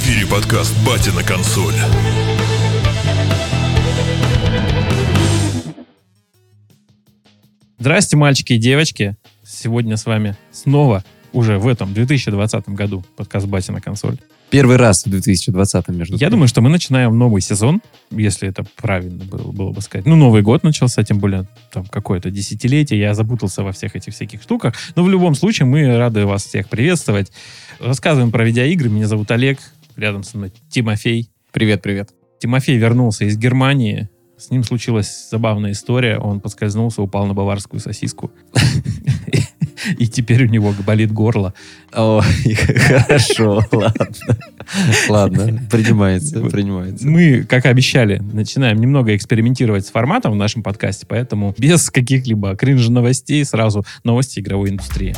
эфире подкаст «Батя на консоль». Здрасте, мальчики и девочки. Сегодня с вами снова, уже в этом 2020 году, подкаст «Батя на консоль». Первый раз в 2020, между прочим. Я думаю, что мы начинаем новый сезон, если это правильно было бы сказать. Новый год начался, тем более там какое-то десятилетие. Я запутался во всех этих всяких штуках. Но в любом случае мы рады вас всех приветствовать. Рассказываем про видеоигры. Меня зовут Олег. Рядом со мной Тимофей. Привет. Тимофей вернулся из Германии. С ним случилась забавная история. Он поскользнулся, упал на баварскую сосиску. И теперь у него болит горло. О, хорошо, ладно. Принимается. Мы, как обещали, начинаем немного экспериментировать с форматом в нашем подкасте, поэтому без каких-либо кринж-новостей сразу новости игровой индустрии.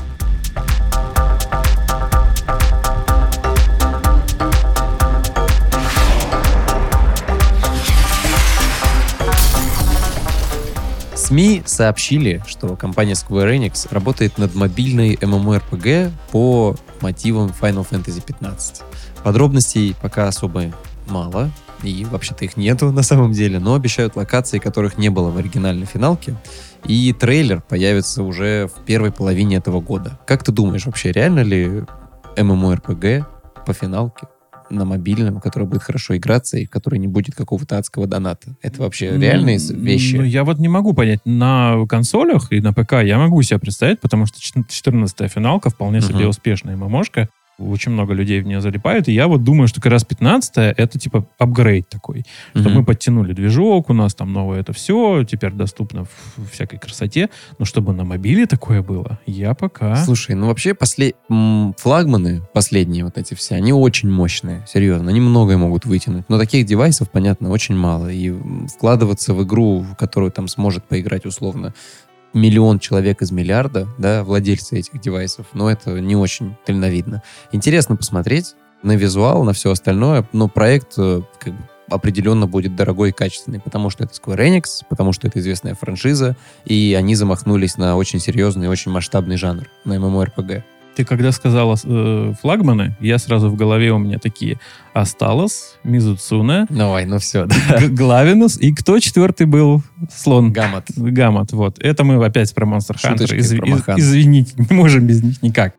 СМИ сообщили, что компания Square Enix работает над мобильной MMORPG по мотивам Final Fantasy XV. Подробностей пока особо мало, и вообще-то их нету на самом деле, но обещают локации, которых не было в оригинальной финалке, и трейлер появится уже в первой половине этого года. Как ты думаешь, вообще реально ли MMORPG по финалке на мобильном, который будет хорошо играться и в который не будет какого-то адского доната? Это вообще реальные вещи? Я вот не могу понять. На консолях и на ПК я могу себе представить, потому что 14-я финалка вполне себе успешная ММОшка. Очень много людей в нее залипают. И я вот думаю, что как раз 15-я это типа апгрейд такой. Что мы подтянули движок, у нас там новое это все, теперь доступно в всякой красоте. Но чтобы на мобиле такое было, я пока... Слушай, вообще флагманы последние вот эти все, они очень мощные, серьезно. Они многое могут вытянуть. Но таких девайсов, понятно, очень мало. И вкладываться в игру, в которую там сможет поиграть условно 1 миллион человек из миллиарда, да, владельцы этих девайсов, но это не очень дальновидно. Интересно посмотреть на визуал, на все остальное, но проект определенно будет дорогой и качественный, потому что это Square Enix, потому что это известная франшиза, и они замахнулись на очень серьезный и очень масштабный жанр, на MMORPG. Ты когда сказала флагманы, я сразу в голове у меня такие Асталос, Мизуцуне, все. Главинус, и кто 4-й был? Слон. Гаммот. Вот. Это мы опять про Monster Hunter. Hunter. Извините, не можем без них никак.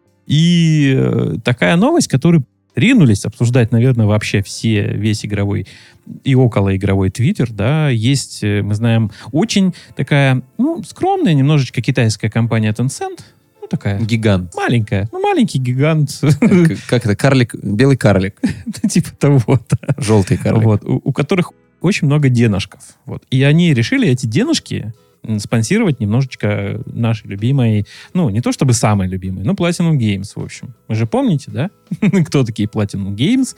И такая новость, которую ринулись обсуждать, наверное, вообще весь игровой и околоигровой Твиттер, да, есть, мы знаем, очень такая, скромная немножечко китайская компания Tencent, такая. Гигант. Маленькая. Маленький гигант. Как это? Карлик? Белый карлик. Типа того. Желтый карлик. Вот. У которых очень много денежков. Вот. И они решили эти денежки спонсировать немножечко нашей любимой, не то чтобы самой любимой, но Platinum Games, в общем. Вы же помните, да? Кто такие Platinum Games?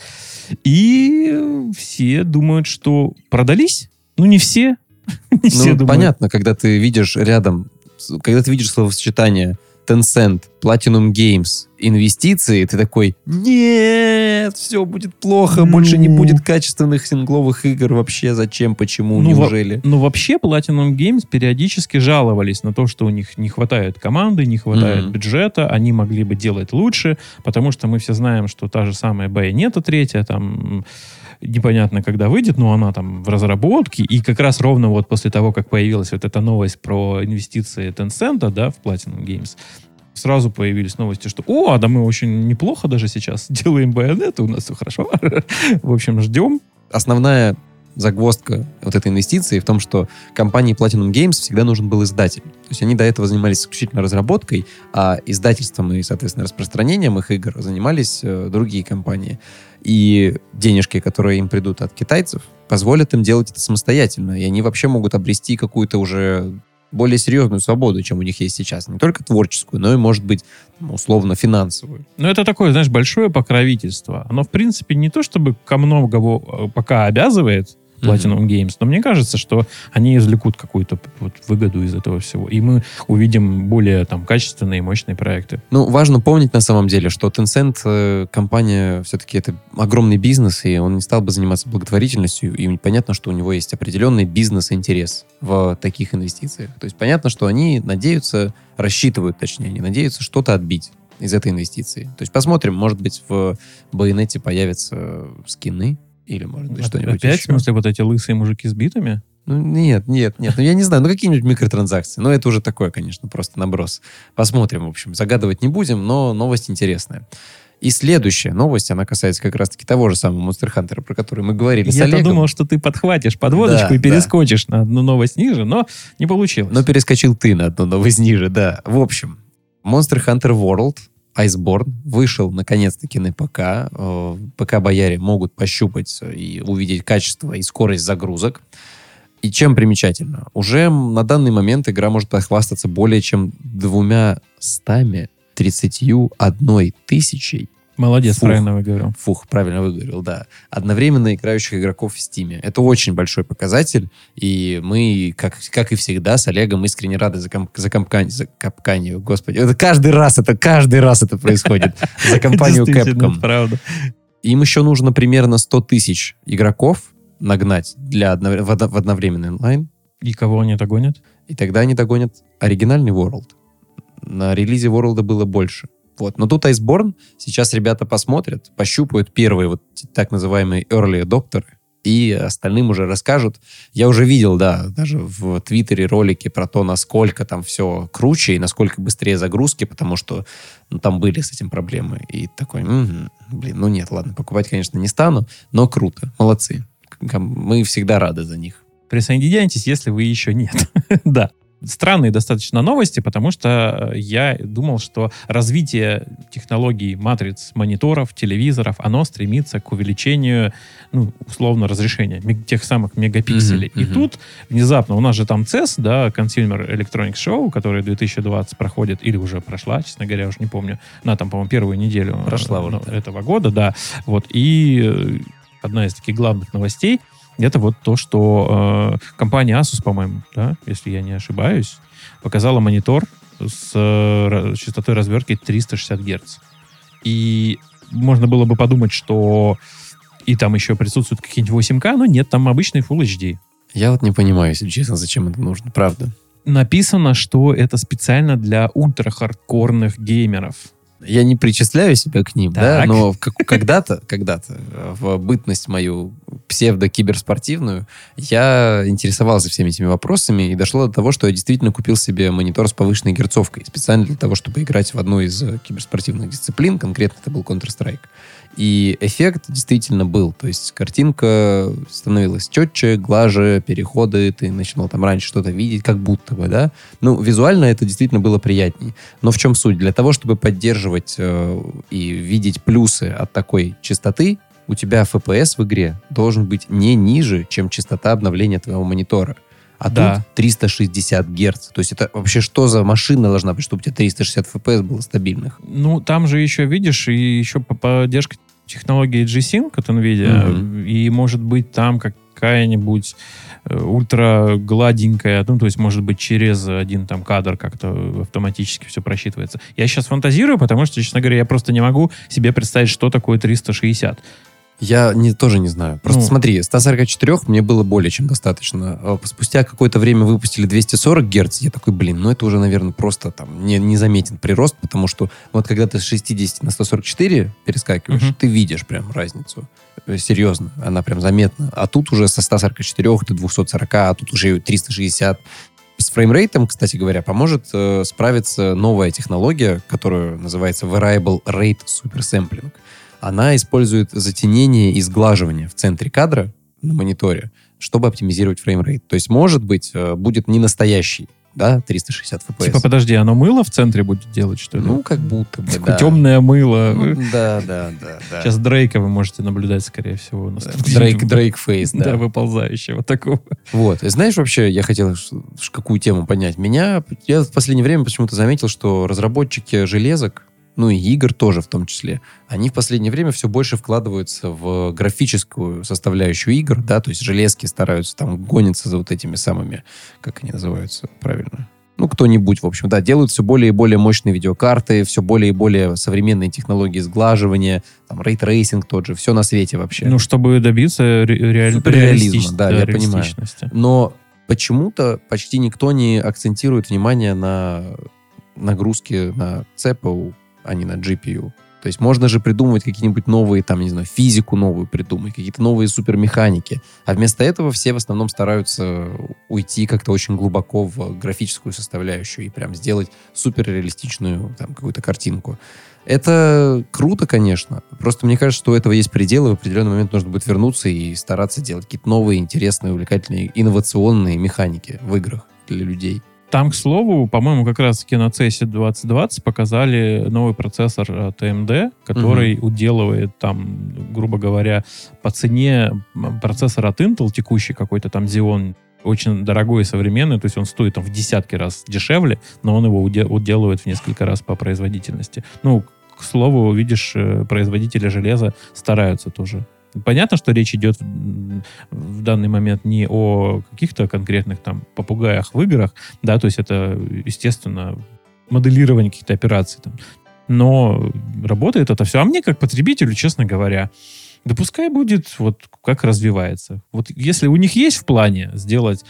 И все думают, что продались. Не все. Не все думают. Понятно, когда ты видишь словосочетание Tencent, Platinum Games, инвестиции, ты такой: нет, все будет плохо, больше не будет качественных сингловых игр вообще. Зачем, почему, неужели? Вообще Platinum Games периодически жаловались на то, что у них не хватает команды, не хватает бюджета, они могли бы делать лучше, потому что мы все знаем, что та же самая Bayonetta 3, там непонятно, когда выйдет, но она там в разработке, и как раз ровно вот после того, как появилась вот эта новость про инвестиции Tencent, да, в Platinum Games, сразу появились новости, что да мы очень неплохо даже сейчас делаем Bayonetta, у нас все хорошо. В общем, ждем. Основная загвоздка вот этой инвестиции в том, что компании Platinum Games всегда нужен был издатель. То есть они до этого занимались исключительно разработкой, а издательством и, соответственно, распространением их игр занимались другие компании. И денежки, которые им придут от китайцев, позволят им делать это самостоятельно. И они вообще могут обрести какую-то уже более серьезную свободу, чем у них есть сейчас. Не только творческую, но и, может быть, условно, финансовую. Это такое, знаешь, большое покровительство. Оно, в принципе, не то чтобы ко многому пока обязывает Platinum Games, но мне кажется, что они извлекут какую-то выгоду из этого всего. И мы увидим более качественные и мощные проекты. Важно помнить на самом деле, что Tencent компания все-таки это огромный бизнес, и он не стал бы заниматься благотворительностью, и понятно, что у него есть определенный бизнес-интерес в таких инвестициях. То есть понятно, что они рассчитывают, точнее, они надеются что-то отбить из этой инвестиции. То есть посмотрим, может быть, в Байонете появятся скины или, может быть, что-нибудь опять, еще. в смысле, вот эти лысые мужики с битами? Ну, нет, ну я не знаю, какие-нибудь микротранзакции. Но это уже такое, конечно, просто наброс. Посмотрим, в общем, загадывать не будем, но новость интересная. И следующая новость, она касается как раз-таки того же самого Monster Hunter, про который мы говорили с Олегом. Я-то думал, что ты подхватишь подводочку и перескочишь на одну новость ниже, но не получилось. Но перескочил ты на одну новость ниже, да. В общем, Monster Hunter World Iceborne вышел наконец-таки на ПК. ПК-бояре могут пощупать и увидеть качество и скорость загрузок. И чем примечательно? Уже на данный момент игра может похвастаться более чем 231 тысячей. Молодец, правильно выговорил. Правильно выговорил, да. Одновременно играющих игроков в Steam. Это очень большой показатель, и мы, как и всегда, с Олегом искренне рады за компанию, господи. Это каждый раз это происходит. За компанию Capcom. Правда. Им еще нужно примерно 100 тысяч игроков нагнать в одновременный онлайн. И кого они догонят? И тогда они догонят оригинальный World. На релизе World было больше. Вот. Но тут Iceborne, сейчас ребята посмотрят, пощупают первые вот так называемые early adopterы, и остальным уже расскажут. Я уже видел, да, даже в Твиттере ролики про то, насколько там все круче и насколько быстрее загрузки, потому что там были с этим проблемы. И такой, нет, ладно, покупать, конечно, не стану, но круто, молодцы. Мы всегда рады за них. Присоединяйтесь, если вы еще нет. Да. Странные достаточно новости, потому что я думал, что развитие технологий матриц, мониторов, телевизоров, оно стремится к увеличению, условно, разрешения тех самых мегапикселей. И тут внезапно, у нас же там CES, да, Consumer Electronics Show, который 2020 проходит, или уже прошла, честно говоря, уже не помню, она там, по-моему, первую неделю этого года, да. Вот, и одна из таких главных новостей — это вот то, что компания Asus, по-моему, да, если я не ошибаюсь, показала монитор с частотой развертки 360 Гц. И можно было бы подумать, что и там еще присутствуют какие-нибудь 8К, но нет, там обычный Full HD. Я вот не понимаю, если честно, зачем это нужно, правда. Написано, что это специально для ультрахардкорных геймеров. Я не причисляю себя к ним, так. Да, но когда-то, в бытность мою псевдо-киберспортивную, я интересовался всеми этими вопросами, и дошло до того, что я действительно купил себе монитор с повышенной герцовкой, специально для того, чтобы играть в одну из киберспортивных дисциплин, конкретно это был Counter-Strike. И эффект действительно был. То есть картинка становилась четче, глаже, переходы, ты начинал там раньше что-то видеть, как будто бы, да. Визуально это действительно было приятней. Но в чем суть? Для того, чтобы поддерживать и видеть плюсы от такой частоты, у тебя FPS в игре должен быть не ниже, чем частота обновления твоего монитора. А да. Тут 360 Гц. То есть это вообще что за машина должна быть, чтобы у тебя 360 FPS было стабильных? Там же еще, видишь, и еще поддержка технологии G-Sync от NVIDIA, и может быть там какая-нибудь ультра гладенькая, то есть может быть через один там кадр как-то автоматически все просчитывается. Я сейчас фантазирую, потому что, честно говоря, я просто не могу себе представить, что такое 360. Я тоже не знаю. Просто смотри, 144 мне было более чем достаточно. Спустя какое-то время выпустили 240 Гц. Я такой, это уже, наверное, просто там незаметен прирост, потому что вот когда ты с 60 на 144 перескакиваешь, ты видишь прям разницу. Серьезно, она прям заметна. А тут уже со 144 до 240, а тут уже 360. С фреймрейтом, кстати говоря, поможет справиться новая технология, которая называется Variable Rate Supersampling. Она использует затенение и сглаживание в центре кадра на мониторе, чтобы оптимизировать фреймрейт. То есть, может быть, будет не настоящий, да, 360 FPS. Типа, подожди, оно мыло в центре будет делать, что ли? Как будто бы, да. Темное мыло. Да. Сейчас Дрейка вы можете наблюдать, скорее всего. Дрейк-фейс, да. Да, выползающего такого. Вот. Знаешь, вообще, я хотел какую тему поднять. Я в последнее время почему-то заметил, что разработчики железок, и игр тоже в том числе, они в последнее время все больше вкладываются в графическую составляющую игр, да, то есть железки стараются там гониться за вот этими самыми, как они называются правильно? Кто-нибудь, в общем, да, делают все более и более мощные видеокарты, все более и более современные технологии сглаживания, там, рейтрейсинг тот же, все на свете вообще. Чтобы добиться реализма, да, я понимаю. Но почему-то почти никто не акцентирует внимание на нагрузки на CPU, а не на GPU. То есть можно же придумывать какие-нибудь новые, там, не знаю, физику новую придумать, какие-то новые супермеханики. А вместо этого все в основном стараются уйти как-то очень глубоко в графическую составляющую и прям сделать суперреалистичную там какую-то картинку. Это круто, конечно. Просто мне кажется, что у этого есть пределы. В определенный момент нужно будет вернуться и стараться делать какие-то новые, интересные, увлекательные, инновационные механики в играх для людей. Там, к слову, по-моему, как раз-таки на CES 2020 показали новый процессор от AMD, который уделывает там, грубо говоря, по цене процессор от Intel, текущий какой-то там Xeon, очень дорогой и современный, то есть он стоит там в десятки раз дешевле, но он его уделывает в несколько раз по производительности. Ну, к слову, видишь, производители железа стараются тоже. Понятно, что речь идет в данный момент не о каких-то конкретных там попугаях в играх, да, то есть это, естественно, моделирование каких-то операций там. Но работает это все. А мне, как потребителю, честно говоря, да пускай будет вот как развивается. Вот если у них есть в плане сделать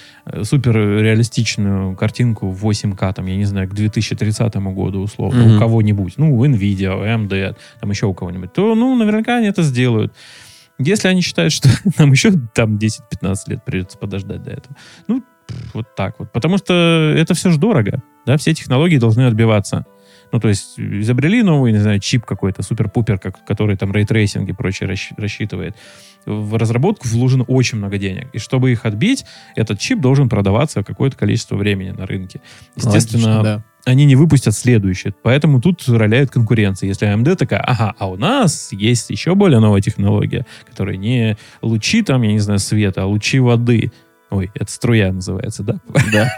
суперреалистичную картинку в 8К, там, я не знаю, к 2030 году условно, у кого-нибудь, ну, у NVIDIA, у AMD, там еще у кого-нибудь, то, ну, наверняка они это сделают. Если они считают, что нам еще там 10-15 лет придется подождать до этого, ну, вот так вот. Потому что это все же дорого, да, все технологии должны отбиваться. Ну, то есть изобрели новый, не знаю, чип какой-то, супер-пупер, который там рейтрейсинг и прочее рассчитывает. В разработку вложено очень много денег. И чтобы их отбить, этот чип должен продаваться какое-то количество времени на рынке. Естественно, логично, да. Они не выпустят следующее. Поэтому тут роляет конкуренция. Если AMD такая, ага, а у нас есть еще более новая технология, которая не лучи там, я не знаю, света, а лучи воды. Ой, это струя называется, да? Да.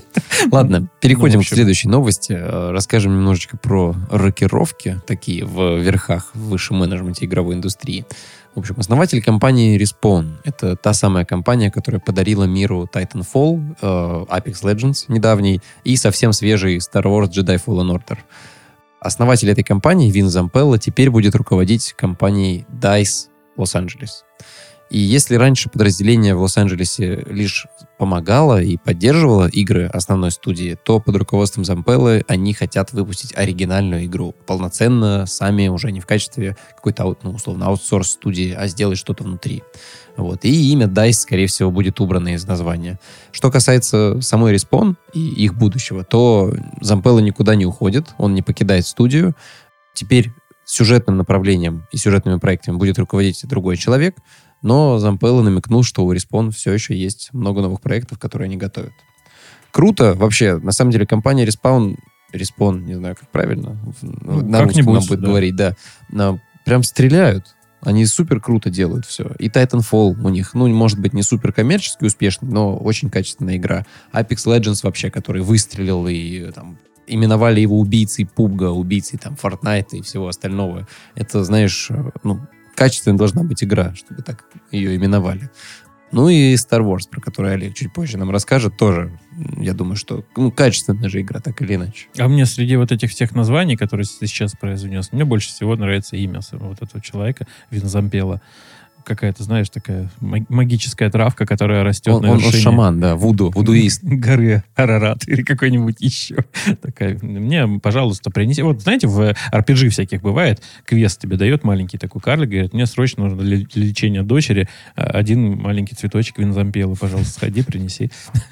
Ладно, переходим к следующей новости. Расскажем немножечко про рокировки, такие в верхах, в высшем менеджменте игровой индустрии. В общем, основатель компании Respawn. Это та самая компания, которая подарила миру Titanfall, Apex Legends недавний и совсем свежий Star Wars Jedi Fallen Order. Основатель этой компании, Вин Зампелло, теперь будет руководить компанией DICE Лос-Анджелес. И если раньше подразделение в Лос-Анджелесе лишь помогало и поддерживало игры основной студии, то под руководством Зампеллы они хотят выпустить оригинальную игру. Полноценно, сами, уже не в качестве какой-то, условно, аутсорс-студии, а сделать что-то внутри. Вот. И имя DICE, скорее всего, будет убрано из названия. Что касается самой Respawn и их будущего, то Зампелло никуда не уходит, он не покидает студию. Теперь сюжетным направлением и сюжетными проектами будет руководить другой человек, но Зампелло намекнул, что у Respawn все еще есть много новых проектов, которые они готовят. Круто. Вообще, на самом деле, компания Respawn, не знаю, как правильно, на русском нам будет говорить, да, прям стреляют. Они супер круто делают все. И Titanfall у них, может быть, не супер коммерчески успешный, но очень качественная игра. Apex Legends вообще, который выстрелил и там именовали его убийцей PUBG, убийцей там Fortnite и всего остального. Это, знаешь, качественная должна быть игра, чтобы так ее именовали. Ну и Star Wars, про который Олег чуть позже нам расскажет, тоже, я думаю, что качественная же игра, так или иначе. А мне среди вот этих всех названий, которые ты сейчас произнес, мне больше всего нравится имя вот этого человека, Вин Зампелло. Какая-то, знаешь, такая магическая травка, которая растет на вершине. Он шаман, да, вудуист. Горы Арарат или какой-нибудь еще. Такая. Мне, пожалуйста, принеси. Вот, знаете, в RPG всяких бывает, квест тебе дает маленький такой карлик, говорит, мне срочно нужно для лечения дочери один маленький цветочек Вин Зампелло, пожалуйста, сходи, принеси.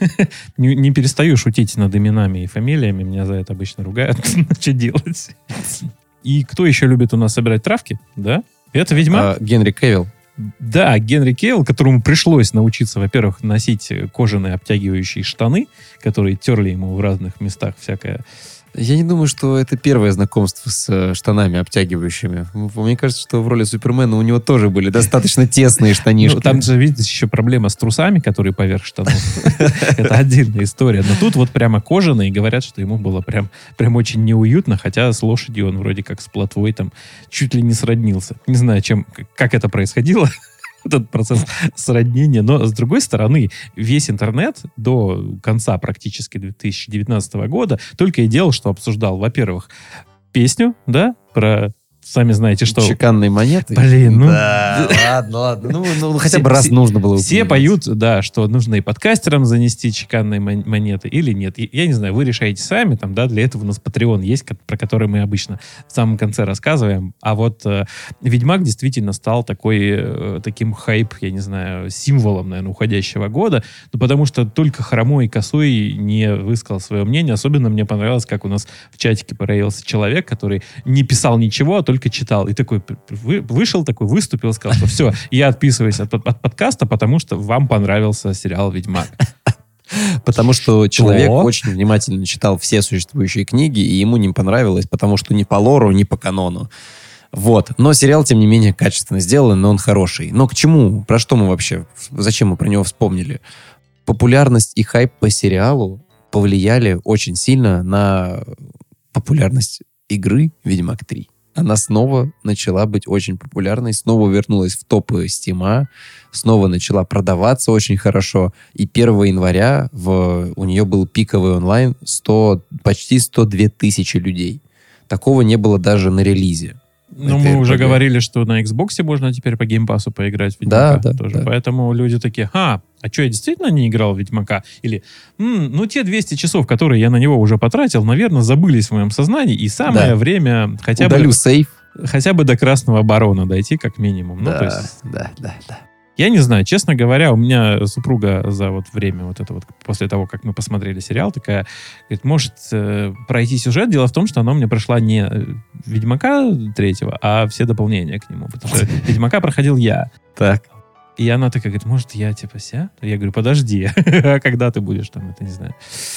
Не перестаю шутить над именами и фамилиями, меня за это обычно ругают. Что делать? И кто еще любит у нас собирать травки, да? Это Ведьмак. Генри Кевилл. Да, Генри Кевилл, которому пришлось научиться, во-первых, носить кожаные обтягивающие штаны, которые терли ему в разных местах всякое. Я не думаю, что это первое знакомство с штанами обтягивающими. Мне кажется, что в роли Супермена у него тоже были достаточно тесные штанишки. Там же, видите, еще проблема с трусами, которые поверх штанов. Это отдельная история. Но тут вот прямо кожаные, говорят, что ему было прям очень неуютно, хотя с лошадью он вроде как с плотвой там чуть ли не сроднился. Не знаю, как это происходило, этот процесс сроднения. Но, с другой стороны, весь интернет до конца практически 2019 года только и делал, что обсуждал, во-первых, песню, да, про сами знаете что. Чеканные монеты? Блин, ну... Да, ладно. Ну, хотя бы раз нужно было. Все поют, да, что нужно и подкастерам занести чеканные монеты или нет. Я не знаю, вы решаете сами, там, да, для этого у нас Patreon есть, про который мы обычно в самом конце рассказываем. А вот Ведьмак действительно стал таким хайп, я не знаю, символом, наверное, уходящего года, ну, потому что только хромой и косой не высказал свое мнение. Особенно мне понравилось, как у нас в чатике появился человек, который не писал ничего, а только читал. И такой вышел, такой выступил, сказал, что все, я отписываюсь от подкаста, потому что вам понравился сериал «Ведьмак». Потому что человек очень внимательно читал все существующие книги, и ему не понравилось, потому что ни по лору, ни по канону. Вот. Но сериал, тем не менее, качественно сделан, но он хороший. Но к чему? Про что мы вообще? Зачем мы про него вспомнили? Популярность и хайп по сериалу повлияли очень сильно на популярность игры «Ведьмак 3». Она снова начала быть очень популярной, снова вернулась в топы Стима, снова начала продаваться очень хорошо. И 1 января у нее был пиковый онлайн почти 102 тысячи людей. Такого не было даже на релизе. Ну, мы уже говорили, что на Xbox можно теперь по геймпасу поиграть в Ведьмака. Да, тоже. Да. Поэтому люди такие, а что, я действительно не играл в Ведьмака? Или, те 200 часов, которые я на него уже потратил, наверное, забылись в моем сознании, и самое время Удалю сейф. хотя бы до Красного Барона дойти, как минимум. Да, ну, то есть... да. Я не знаю, честно говоря, у меня супруга за время после того, как мы посмотрели сериал, такая, говорит, может пройти сюжет. Дело в том, что она мне прошла не Ведьмака 3-го, а все дополнения к нему. Потому что Ведьмака проходил я. Так. И она такая говорит, может, я ся? Я говорю, подожди, а когда ты будешь там, не знаю,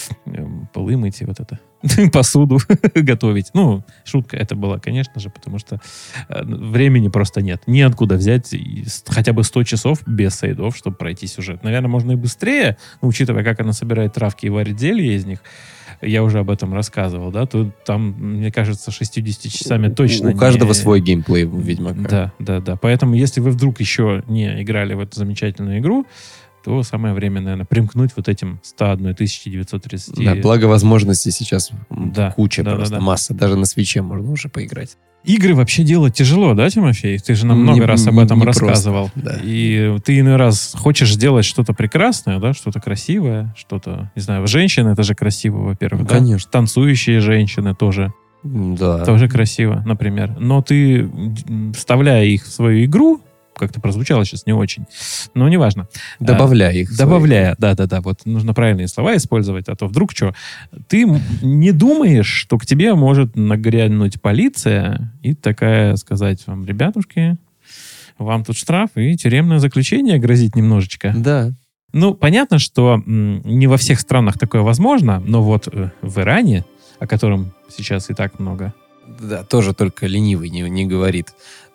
полы мыть и посуду готовить? Ну, шутка это была, конечно же, потому что времени просто нет. Неоткуда взять хотя бы 100 часов без сейдов, чтобы пройти сюжет. Наверное, можно и быстрее, учитывая, как она собирает травки и варит зелья из них. Я уже об этом рассказывал, да, то там, мне кажется, 60 часами точно у каждого свой геймплей в Ведьмака. Да. Поэтому, если вы вдруг еще не играли в эту замечательную игру, то самое время, наверное, примкнуть этим 101 930. Да, благо возможностей сейчас куча, да. масса. Даже на свече можно уже поиграть. Игры вообще делать тяжело, да, Тимофей? Ты же нам много раз об этом рассказывал. Просто, да. И ты иной раз хочешь сделать что-то прекрасное, да, что-то красивое, что-то, не знаю, женщины, это же красиво, во-первых, да? Конечно. Танцующие женщины тоже. Да. Тоже красиво, например. Но ты, вставляя их в свою игру, как-то прозвучало сейчас не очень, но неважно. Добавляя их. Добавляя, да, вот нужно правильные слова использовать, а то вдруг что. Ты не думаешь, что к тебе может нагрянуть полиция и такая сказать вам, ребятушки, вам тут штраф и тюремное заключение грозит немножечко. Да. Ну, понятно, что не во всех странах такое возможно, но вот в Иране, о котором сейчас и так много. Да, тоже только ленивый не говорит.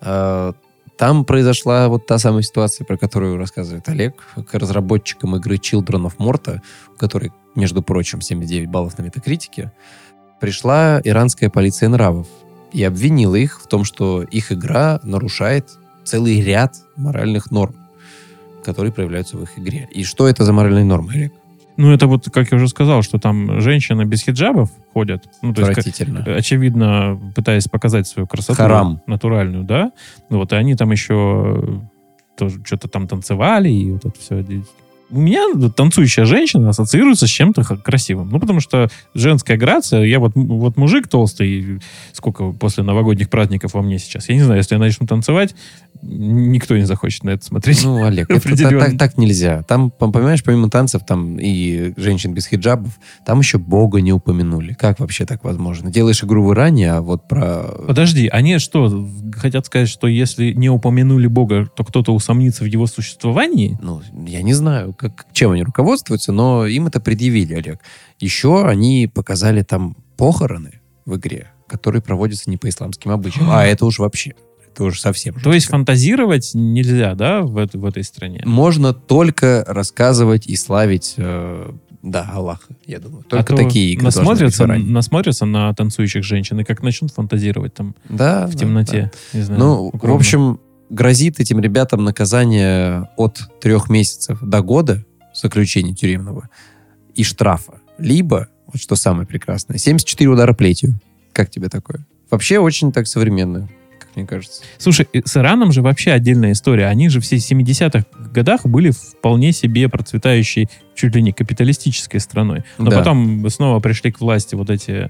Там произошла та самая ситуация, про которую рассказывает Олег. К разработчикам игры Children of Morta, у которой, между прочим, 79 баллов на Метакритике, пришла иранская полиция нравов и обвинила их в том, что их игра нарушает целый ряд моральных норм, которые проявляются в их игре. И что это за моральные нормы, Олег? Ну, это как я уже сказал, что там женщины без хиджабов ходят. Ну, то есть, очевидно, пытаясь показать свою красоту. Харам. Натуральную, да. Вот, и они там еще тоже что-то там танцевали, и вот это все. У меня танцующая женщина ассоциируется с чем-то красивым. Ну, потому что женская грация, я вот мужик толстый, сколько после новогодних праздников во мне сейчас. Я не знаю, если я начну танцевать, никто не захочет на это смотреть. Ну, Олег, это так нельзя. Там, понимаешь, помимо танцев там и женщин без хиджабов, там еще Бога не упомянули. Как вообще так возможно? Делаешь игру в Иране, а вот про... Подожди, они что, хотят сказать, что если не упомянули Бога, то кто-то усомнится в его существовании? Ну, я не знаю, чем они руководствуются, но им это предъявили, Олег. Еще они показали там похороны в игре, которые проводятся не по исламским обычаям. А это уж вообще... Это уже совсем жестко. То есть фантазировать нельзя, да, в этой стране? Можно только рассказывать и славить, Аллаха, я думаю. Только такие игры насмотрятся на танцующих женщин, и как начнут фантазировать там в темноте. Да. Не знаю, в общем, грозит этим ребятам наказание от 3 месяцев до года заключения тюремного и штрафа. Либо, вот что самое прекрасное, 74 удара плетью. Как тебе такое? Вообще очень так современно. мне кажется. Слушай, с Ираном же вообще отдельная история. Они же все в 70-х годах были вполне себе процветающей, чуть ли не капиталистической страной. Но потом снова пришли к власти вот эти...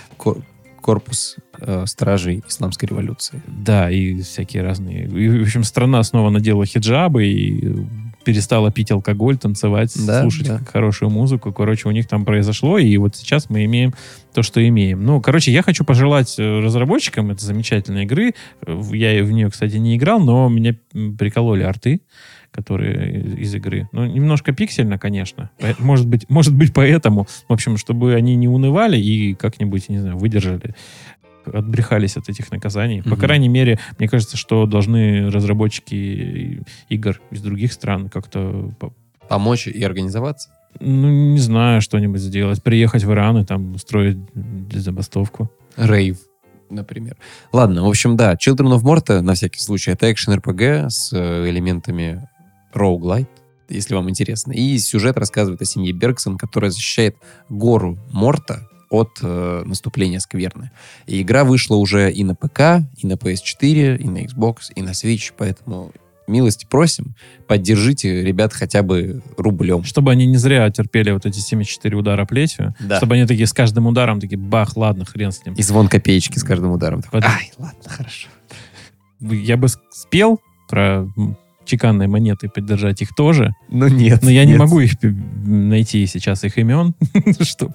Корпус стражей исламской революции. Да, и всякие разные... И, в общем, страна снова надела хиджабы и перестала пить алкоголь, танцевать, слушать хорошую музыку. Короче, у них там произошло, и вот сейчас мы имеем то, что имеем. Ну, короче, я хочу пожелать разработчикам этой замечательной игры. Я в нее, кстати, не играл, но меня прикололи арты, которые из игры. Ну, немножко пиксельно, конечно. Может быть, поэтому. В общем, чтобы они не унывали и как-нибудь, не знаю, выдержали, отбрехались от этих наказаний. По крайней мере, мне кажется, что должны разработчики игр из других стран как-то... Помочь и организоваться? Ну, не знаю, что-нибудь сделать. Приехать в Иран и там устроить забастовку. Рейв, например. Ладно, в общем, да. Children of Morta, на всякий случай, это экшен-РПГ с элементами роуглайт, если вам интересно. И сюжет рассказывает о семье Бергсон, которая защищает гору Морта от наступления скверны. И игра вышла уже и на ПК, и на PS4, и на Xbox, и на Switch, поэтому милости просим, поддержите ребят хотя бы рублем. Чтобы они не зря терпели вот эти 74 удара плетью, чтобы они такие с каждым ударом такие, бах, ладно, хрен с ним. И звон копеечки с каждым ударом. Ай, ладно, хорошо. Я бы спел про... чеканные монеты, поддержать их тоже. Но нет. Но я не могу их найти сейчас, их имен, чтобы,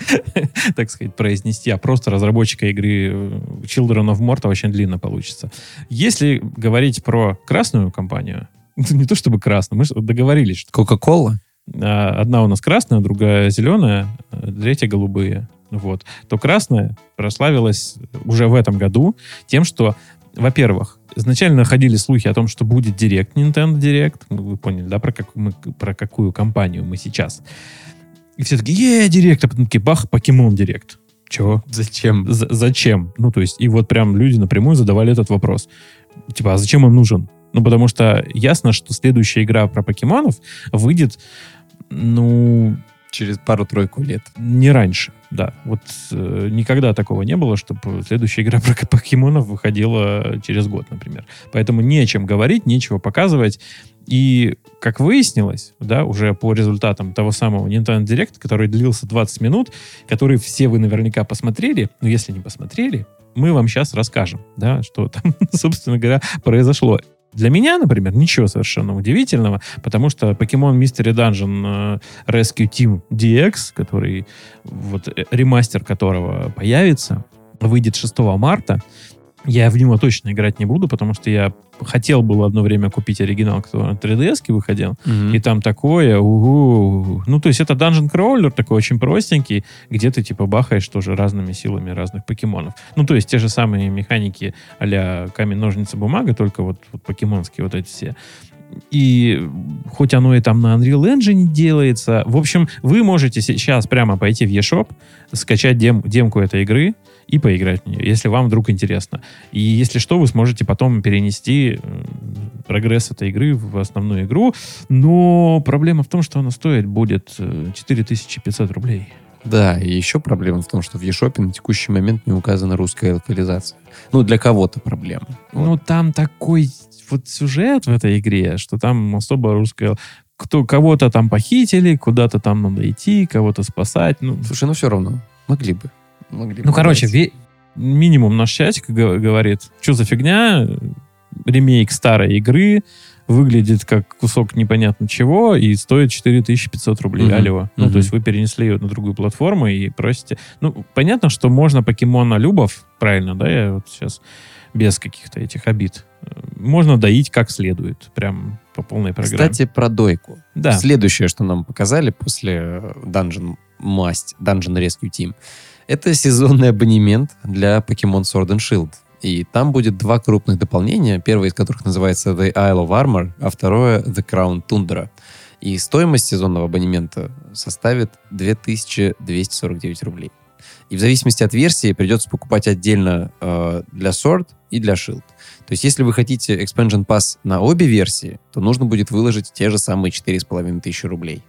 так сказать, произнести. А просто разработчика игры Children of Morta очень длинно получится. Если говорить про красную компанию, не то чтобы красную, мы же договорились, что... Coca-Cola? Одна у нас красная, другая зеленая, третья голубые. Вот. То красная прославилась уже в этом году тем, что, во-первых, изначально ходили слухи о том, что будет Direct, Nintendo Direct. Вы поняли, да, про какую компанию мы сейчас. И все такие, Direct, а потом такие, бах, Pokemon Direct. Чего? Зачем? Зачем? Ну, то есть, и вот прям люди напрямую задавали этот вопрос. Типа, а зачем он нужен? Ну, потому что ясно, что следующая игра про покемонов выйдет, ну... через пару-тройку лет. Не раньше, да. Вот никогда такого не было, чтобы следующая игра про покемонов выходила через год, например. Поэтому не о чем говорить, нечего показывать. И, как выяснилось, да, уже по результатам того самого Nintendo Direct, который длился 20 минут, который все вы наверняка посмотрели, но если не посмотрели, мы вам сейчас расскажем, да, что там, собственно говоря, произошло. Для меня, например, ничего совершенно удивительного, потому что Pokemon Mystery Dungeon Rescue Team DX, который, вот, ремастер которого появится, выйдет 6 марта, я в него точно играть не буду, потому что я хотел было одно время купить оригинал, который на 3DS выходил, и там такое, ну, то есть это Dungeon Crawler такой очень простенький, где ты, типа, бахаешь тоже разными силами разных покемонов. Ну, то есть те же самые механики а-ля камень, ножницы, бумага, только вот покемонские вот эти все. И хоть оно и там на Unreal Engine делается, в общем, вы можете сейчас прямо пойти в eShop, скачать демку этой игры и поиграть в нее, если вам вдруг интересно. И если что, вы сможете потом перенести прогресс этой игры в основную игру. Но проблема в том, что она стоит будет 4500 рублей. Да, и еще проблема в том, что в eShop на текущий момент не указана русская локализация. Ну, для кого-то проблема. Ну, там такой вот сюжет в этой игре, что там особо русская... Кого-то там похитили, куда-то там надо идти, кого-то спасать. Ну, слушай, ну все равно. Могли бы. Ну, короче, минимум наш чатик говорит, что за фигня, ремейк старой игры, выглядит как кусок непонятно чего и стоит 4500 рублей. Алло. Ну, то есть вы перенесли ее на другую платформу и просите... Ну, понятно, что можно покемона Любов, правильно, да, я вот сейчас без каких-то этих обид. Можно доить как следует, прям по полной программе. Кстати, про дойку. Да. Следующее, что нам показали после Dungeon Rescue Team, это сезонный абонемент для Pokemon Sword and Shield. И там будет 2 крупных дополнения, первое из которых называется The Isle of Armor, а второе The Crown Tundra. И стоимость сезонного абонемента составит 2249 рублей. И в зависимости от версии придется покупать отдельно для Sword и для Shield. То есть, если вы хотите Expansion Pass на обе версии, то нужно будет выложить те же самые 4500 рублей.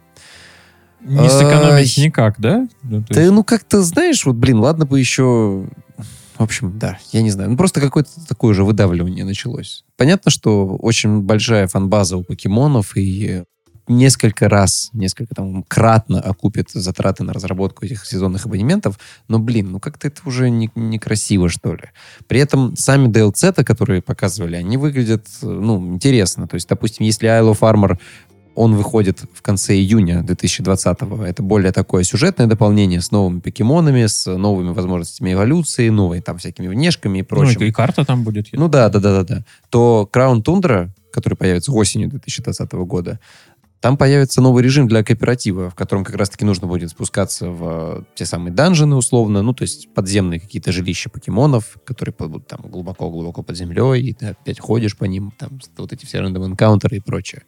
Не сэкономить никак, да? Ну, как-то, знаешь, вот, ладно бы еще... В общем, да, я не знаю. Ну, просто какое-то такое же выдавливание началось. Понятно, что очень большая фан-база у покемонов, и несколько там кратно окупит затраты на разработку этих сезонных абонементов, но, ну как-то это уже некрасиво, что ли. При этом сами DLC-то, которые показывали, они выглядят, интересно. То есть, допустим, если Isle of Armor, он выходит в конце июня 2020-го, это более такое сюжетное дополнение с новыми покемонами, с новыми возможностями эволюции, новыми там всякими внешками и прочим. И карта там будет. Да. То Crown Tundra, который появится осенью 2020 года, там появится новый режим для кооператива, в котором как раз-таки нужно будет спускаться в те самые данжены, условно, то есть подземные какие-то жилища покемонов, которые будут там глубоко-глубоко под землей, и ты опять ходишь по ним, там вот эти все рандом энкаунтеры и прочее.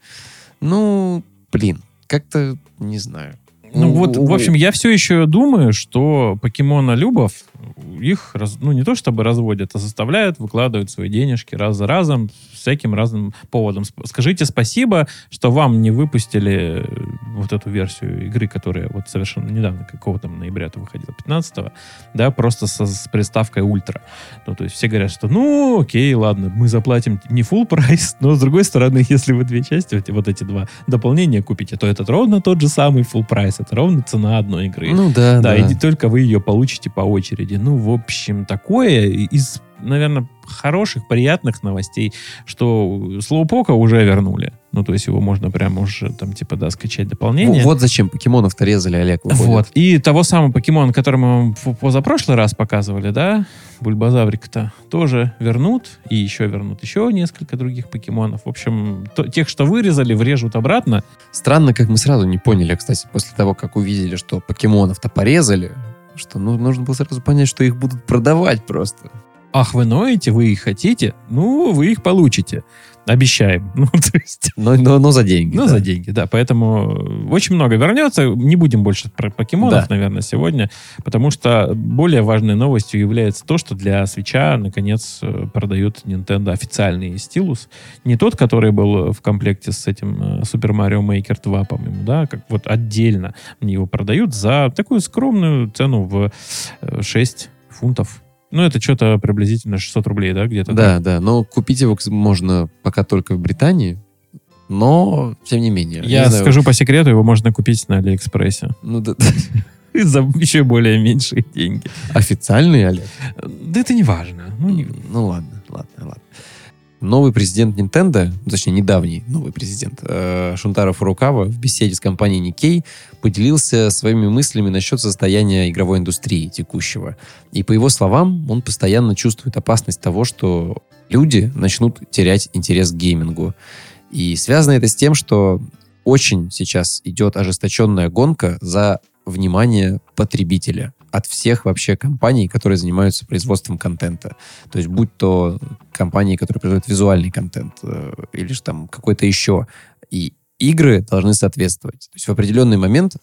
Как-то не знаю. В общем, я все еще думаю, что покемонолюбов их, не то чтобы разводят, а заставляют, выкладывать свои денежки раз за разом, всяким разным поводом. Скажите спасибо, что вам не выпустили вот эту версию игры, которая вот совершенно недавно, какого там ноября-то выходила, 15-го, да, просто с приставкой ультра. То есть все говорят, что окей, ладно, мы заплатим не full прайс, но с другой стороны, если вы две части, вот эти два дополнения купите, то это ровно тот же самый full прайс, это ровно цена одной игры. Да, и только вы ее получите по очереди. В общем, такое из, наверное, хороших, приятных новостей, что Слоупока уже вернули. То есть его можно прямо уже скачать дополнение. Вот зачем покемонов-то резали, Олег, выходит. Вот. И того самого покемона, который мы вам позапрошлый раз показывали, да, Бульбазаврика-то, тоже вернут. И еще вернут еще несколько других покемонов. В общем, тех, что вырезали, врежут обратно. Странно, как мы сразу не поняли, кстати, после того, как увидели, что покемонов-то порезали, что нужно было сразу понять, что их будут продавать просто. Ах, вы ноете, вы их хотите? Вы их получите. Обещаем. Но за деньги. За деньги, да. Поэтому очень много вернется. Не будем больше про покемонов, наверное, сегодня, потому что более важной новостью является то, что для Switch'а, наконец, продают Nintendo официальный стилус. Не тот, который был в комплекте с этим Super Mario Maker 2, по-моему, да, как вот отдельно они его продают за такую скромную цену в 6 фунтов. Это что-то приблизительно 600 рублей, да, где-то? Да. Но купить его можно пока только в Британии, но тем не менее. Я скажу по секрету, его можно купить на Алиэкспрессе. Да. За еще более меньшие деньги. Официальный, Олег? Да это не важно. Ладно. Новый президент Nintendo, точнее, недавний новый президент Шунтаро Фурукава в беседе с компанией Nikkei поделился своими мыслями насчет состояния игровой индустрии текущего. И по его словам, он постоянно чувствует опасность того, что люди начнут терять интерес к геймингу. И связано это с тем, что очень сейчас идет ожесточенная гонка за внимание потребителя от всех вообще компаний, которые занимаются производством контента. То есть, будь то компании, которые производят визуальный контент, или же там какой-то еще. И игры должны соответствовать. То есть, в определенный момент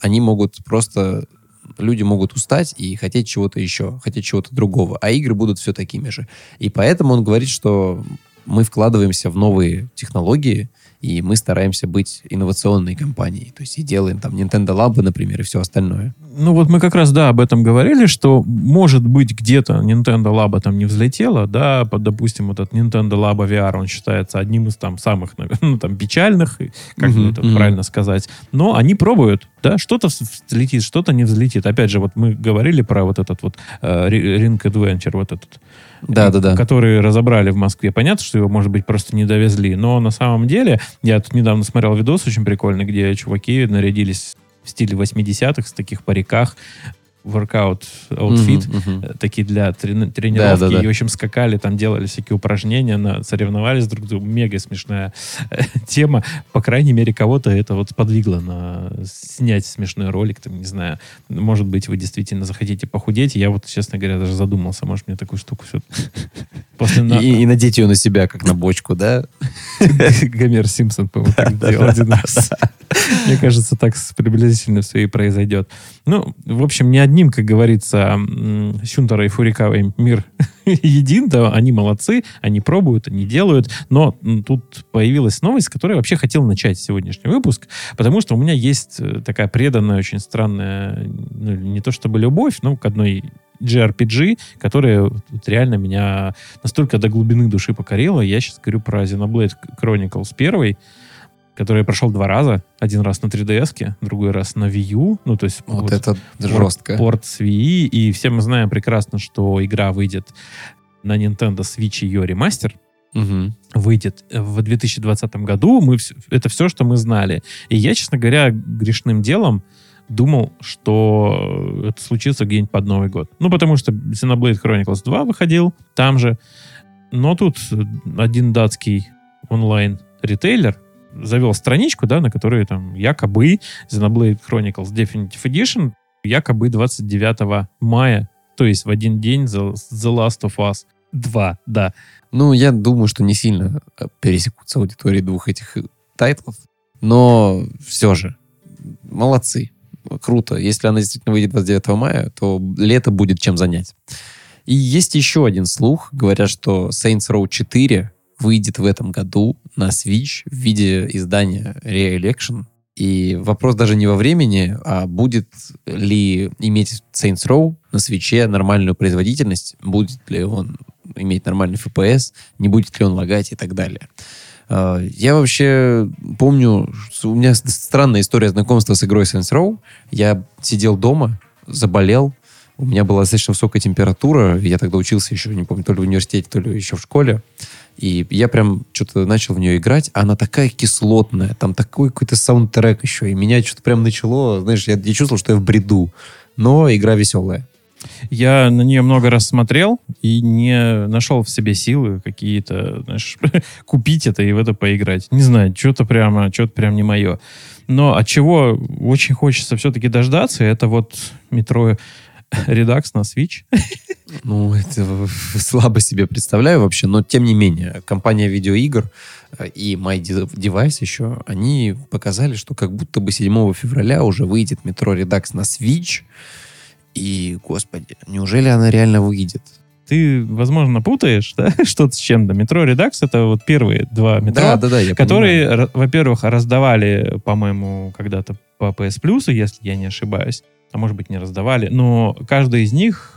люди могут устать и хотеть чего-то еще, хотеть чего-то другого. А игры будут все такими же. И поэтому он говорит, что мы вкладываемся в новые технологии, и мы стараемся быть инновационной компанией. То есть и делаем там Nintendo Labo, например, и все остальное. Мы как раз, об этом говорили, что, может быть, где-то Nintendo Labo там не взлетело, да, допустим, вот этот Nintendo Labo VR, он считается одним из там самых, печальных, как это правильно сказать. Но они пробуют, да, что-то взлетит, что-то не взлетит. Опять же, вот мы говорили про вот этот вот Ring Adventure, вот этот, который разобрали в Москве. Понятно, что его, может быть, просто не довезли, но на самом деле, я тут недавно смотрел видос очень прикольный, где чуваки нарядились в стиле 80-х, в таких париках, воркаут-аутфит, такие для тренировки, и, в общем, скакали, там делали всякие упражнения, соревновались друг с другом. Мега смешная тема. По крайней мере, кого-то это вот сподвигло на снять смешной ролик, там, не знаю, может быть, вы действительно захотите похудеть. Я вот, честно говоря, даже задумался, может, мне такую штуку все... И надеть ее на себя, как на бочку, да? Гомер Симпсон, по-моему, так делал один раз. Мне кажется, так приблизительно все и произойдет. В общем, не одним, как говорится, Шунтаро и Фурикавой мир един, да, они молодцы, они пробуют, они делают, но тут появилась новость, с которой я вообще хотел начать сегодняшний выпуск, потому что у меня есть такая преданная, очень странная, не то чтобы любовь, но к одной JRPG, которая вот реально меня настолько до глубины души покорила. Я сейчас говорю про Xenoblade Chronicles 1, который я прошел 2 раза. Один раз на 3DS-ке, другой раз на Wii U. Ну, то есть Вот это жестко. порт с Wii. И все мы знаем прекрасно, что игра выйдет на Nintendo Switch, ее ремастер. Угу. Выйдет в 2020 году. Это все, что мы знали. И я, честно говоря, грешным делом думал, что это случится где-нибудь под Новый год. Ну, потому что Xenoblade Chronicles 2 выходил там же. Но тут один датский онлайн-ритейлер завел страничку, да, на которой там якобы Xenoblade Chronicles Definitive Edition якобы 29 мая, то есть в один день The Last of Us 2, да. Ну, я думаю, что не сильно пересекутся аудитории двух этих тайтлов, но все же молодцы, круто. Если она действительно выйдет 29 мая, то лето будет чем занять. И есть еще один слух, говорят, что Saints Row 4 выйдет в этом году на Switch в виде издания Re-Election. И вопрос даже не во времени, а будет ли иметь Saints Row на Switch нормальную производительность, будет ли он иметь нормальный FPS, не будет ли он лагать и так далее. Я вообще помню, у меня странная история знакомства с игрой Saints Row. Я сидел дома, заболел, у меня была достаточно высокая температура, я тогда учился еще, не помню, то ли в университете, то ли еще в школе. И я прям что-то начал в нее играть, а она такая кислотная, там такой какой-то саундтрек еще, и меня что-то прям начало, знаешь, я чувствовал, что я в бреду, но игра веселая. Я на нее много раз смотрел и не нашел в себе силы какие-то, знаешь, купить это и в это поиграть. Не знаю, что-то прям не мое. Но от чего очень хочется все-таки дождаться, это вот Metro Redux на Switch. Ну, это слабо себе представляю вообще, но тем не менее, компания видеоигр и My Device еще, они показали, что как будто бы 7 февраля уже выйдет Metro Redux на Switch. И, господи, неужели она реально выйдет? Ты, возможно, путаешь, да, что-то с чем-то. Metro Redux — это вот первые 2 метро, да, которые, во-первых, раздавали, по-моему, когда-то по PS Plus, если я не ошибаюсь. А может быть, не раздавали. Но каждый из них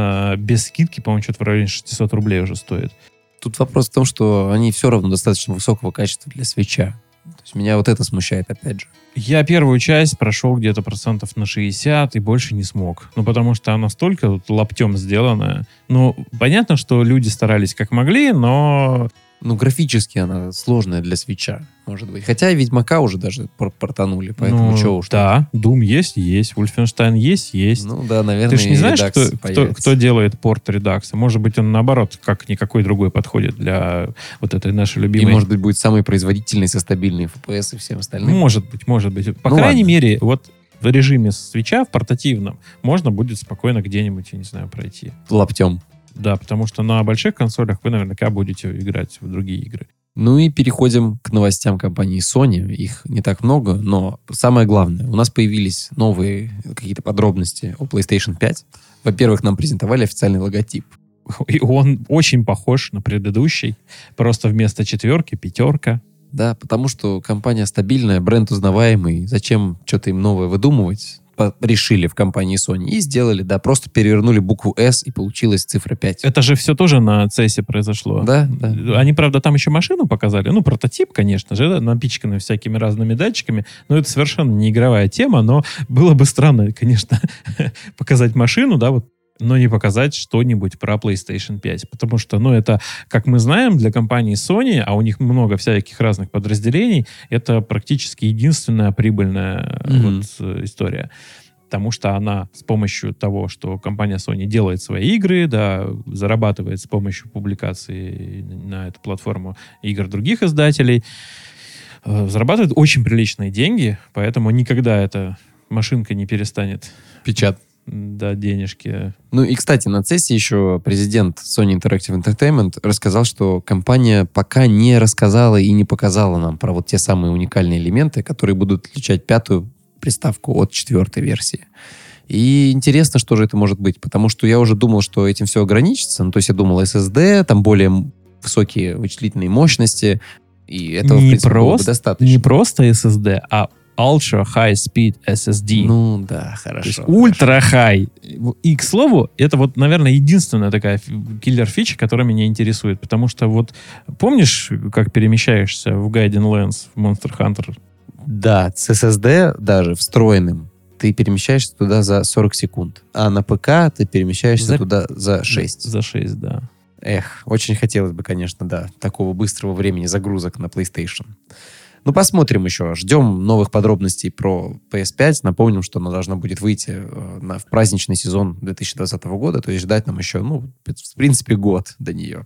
без скидки, по-моему, что-то в районе 600 рублей уже стоит. Тут вопрос в том, что они все равно достаточно высокого качества для свитча. То есть меня вот это смущает, опять же. Я первую часть прошел где-то процентов на 60 и больше не смог. Ну, потому что она настолько вот лаптем сделанная. Ну, понятно, что люди старались как могли, но... Ну, графически она сложная для свитча, может быть. Хотя и Ведьмака уже даже портанули, поэтому ну, чего уж. Да, Doom есть, Wolfenstein есть. Ну да, наверное, ты же не знаешь, Redux кто делает порт редакса? Может быть, он наоборот, как никакой другой подходит для вот этой нашей любимой... И, может быть, будет самый производительный со стабильной FPS и всем остальным. Может быть. По крайней мере, вот в режиме свитча, в портативном, можно будет спокойно где-нибудь, я не знаю, пройти. Лаптем. Да, потому что на больших консолях вы наверняка будете играть в другие игры. Ну и переходим к новостям компании Sony. Их не так много, но самое главное, у нас появились новые какие-то подробности о PlayStation 5. Во-первых, нам презентовали официальный логотип. И он очень похож на предыдущий. Просто вместо 4 5. Да, потому что компания стабильная, бренд узнаваемый. Зачем что-то им новое выдумывать? Решили в компании Sony и сделали, да, просто перевернули букву S и получилась цифра 5. Это же все тоже на CES произошло. Да. Они, правда, там еще машину показали. Ну, прототип, конечно же, да, напичканный всякими разными датчиками. Но это совершенно не игровая тема, но было бы странно, конечно, показать машину, да, вот, но не показать что-нибудь про PlayStation 5. Потому что, ну, это, как мы знаем, для компании Sony, а у них много всяких разных подразделений, это практически единственная прибыльная вот история. Потому что она с помощью того, что компания Sony делает свои игры, да, зарабатывает с помощью публикации на эту платформу игр других издателей, зарабатывает очень приличные деньги, поэтому никогда эта машинка не перестанет печатать. Да, денежки. Ну и, кстати, на CES еще президент Sony Interactive Entertainment рассказал, что компания пока не рассказала и не показала нам про вот те самые уникальные элементы, которые будут отличать 5-ю приставку от 4-й версии. И интересно, что же это может быть, потому что я уже думал, что этим все ограничится. Ну, то есть я думал SSD, там более высокие вычислительные мощности, и этого, в принципе, было бы достаточно. Не просто SSD, а Ultra High Speed SSD. Ну да, хорошо. Ультра хай. И, к слову, это вот, наверное, единственная такая киллер-фича, которая меня интересует. Потому что вот помнишь, как перемещаешься в Gaiden Lands в Monster Hunter? Да, с SSD даже встроенным ты перемещаешься туда за 40 секунд. А на ПК ты перемещаешься туда за 6. За 6, да. Эх, очень хотелось бы, конечно, да, такого быстрого времени загрузок на PlayStation. Ну, посмотрим еще. Ждем новых подробностей про PS5. Напомним, что она должна будет выйти в праздничный сезон 2020 года. То есть ждать нам еще, в принципе, год до нее.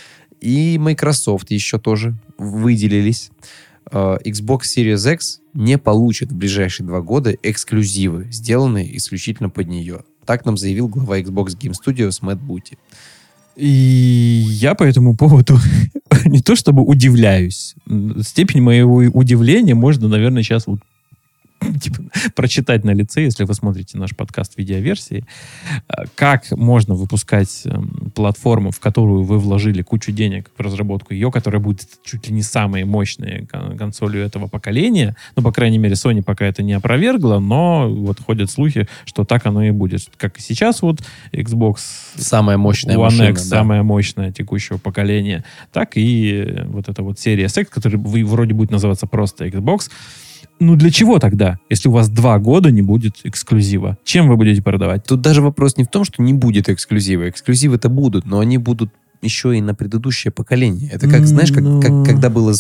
И Microsoft еще тоже выделились. Xbox Series X не получит в ближайшие 2 года эксклюзивы, сделанные исключительно под нее. Так нам заявил глава Xbox Game Studios Мэтт Бути. И я по этому поводу не то чтобы удивляюсь. Степень моего удивления можно, наверное, сейчас вот прочитать на лице, если вы смотрите наш подкаст в видеоверсии. Как можно выпускать платформу, в которую вы вложили кучу денег в разработку ее, которая будет чуть ли не самой мощной консолью этого поколения. Ну, по крайней мере, Sony пока это не опровергла, но вот ходят слухи, что так оно и будет. Как и сейчас вот Xbox самая мощная One машина, X, самая мощная текущего поколения, так и вот эта вот Series X, которая вроде будет называться просто Xbox. Ну, для чего тогда, если у вас 2 года не будет эксклюзива? Чем вы будете продавать? Тут даже вопрос не в том, что не будет эксклюзива. Эксклюзивы-то будут, но они будут еще и на предыдущее поколение. Это как, знаешь, как когда было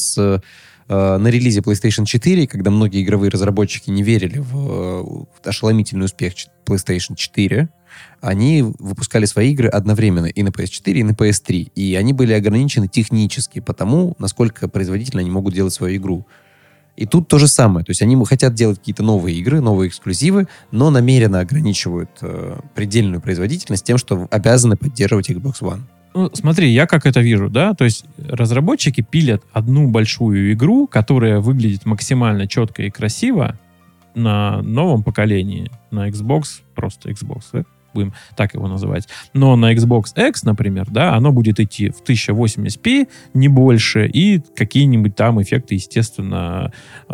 на релизе PlayStation 4, когда многие игровые разработчики не верили в ошеломительный успех PlayStation 4, они выпускали свои игры одновременно и на PS4, и на PS3. И они были ограничены технически потому, насколько производительно они могут делать свою игру. И тут то же самое. То есть они хотят делать какие-то новые игры, новые эксклюзивы, но намеренно ограничивают предельную производительность тем, что обязаны поддерживать Xbox One. Ну, смотри, я как это вижу, да, то есть разработчики пилят одну большую игру, которая выглядит максимально четко и красиво на новом поколении, на Xbox, просто Xbox, да? Будем так его называть. Но на Xbox X, например, да, оно будет идти в 1080p, не больше, и какие-нибудь там эффекты, естественно,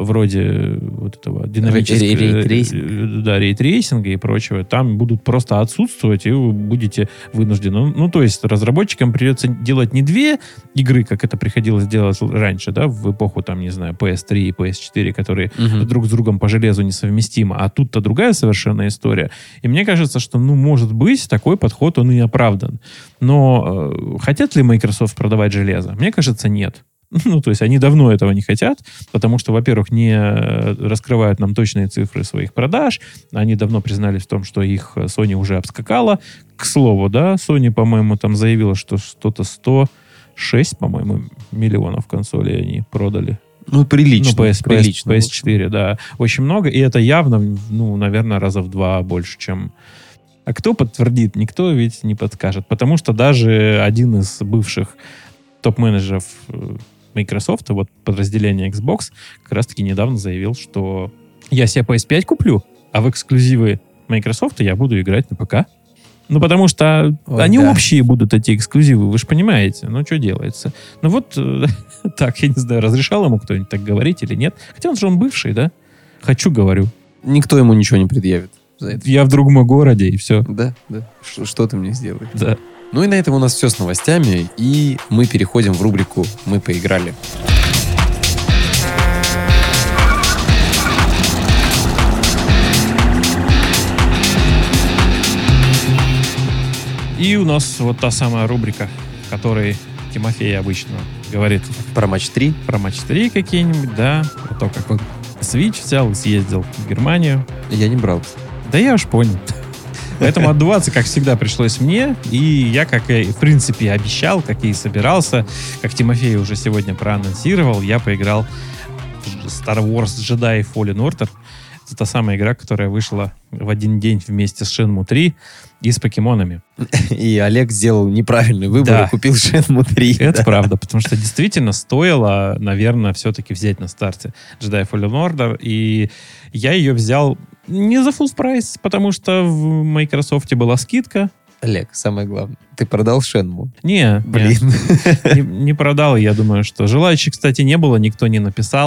вроде вот этого динамического... рейтрейсинга и прочего, там будут просто отсутствовать, и вы будете вынуждены... Ну, то есть разработчикам придется делать не 2 игры, как это приходилось делать раньше, да, в эпоху, там, не знаю, PS3 и PS4, которые друг с другом по железу несовместимы, а тут-то другая совершенно история. И мне кажется, что, может быть, такой подход, он и оправдан. Но хотят ли Microsoft продавать железо? Мне кажется, нет. Ну, то есть они давно этого не хотят, потому что, во-первых, не раскрывают нам точные цифры своих продаж. Они давно признались в том, что их Sony уже обскакала. К слову, да, Sony, по-моему, там заявила, что что-то 106, по-моему, миллионов консолей они продали. Ну, прилично. Прилично. PS4, да. Очень много, и это явно, наверное, раза в 2 больше, чем... А кто подтвердит? Никто ведь не подскажет. Потому что даже один из бывших топ-менеджеров Microsoft, вот подразделения Xbox, как раз-таки недавно заявил, что я себе PS5 куплю, а в эксклюзивы Microsoft я буду играть на ПК. Ну, потому что они общие будут, эти эксклюзивы, вы же понимаете. Ну, что делается? Ну, вот так, я не знаю, разрешал ему кто-нибудь так говорить или нет. Хотя он бывший, да? Хочу, говорю. Никто ему ничего не предъявит. Я в другом городе, и все. Да. Что ты мне сделаешь? Да. Ну и на этом у нас все с новостями, и мы переходим в рубрику «Мы поиграли». И у нас вот та самая рубрика, в которой Тимофей обычно говорит про матч 3. Про матч 3 какие-нибудь, да. Про то, как он Switch взял и съездил в Германию. Я не брал. Да я уж понял. Поэтому отдуваться, как всегда, пришлось мне. И я, как и, в принципе, обещал, как и собирался, как Тимофей уже сегодня проанонсировал, я поиграл в Star Wars Jedi Fallen Order. Это та самая игра, которая вышла в один день вместе с Shenmue 3 и с покемонами. И Олег сделал неправильный выбор и купил Shenmue 3. Это правда, потому что действительно стоило, наверное, все-таки взять на старте Jedi Fallen Order. И я ее взял не за full прайс, потому что в Microsoft была скидка. Олег, самое главное, ты продал Shenmue? Не продал, я думаю, что желающих, кстати, не было, никто не написал.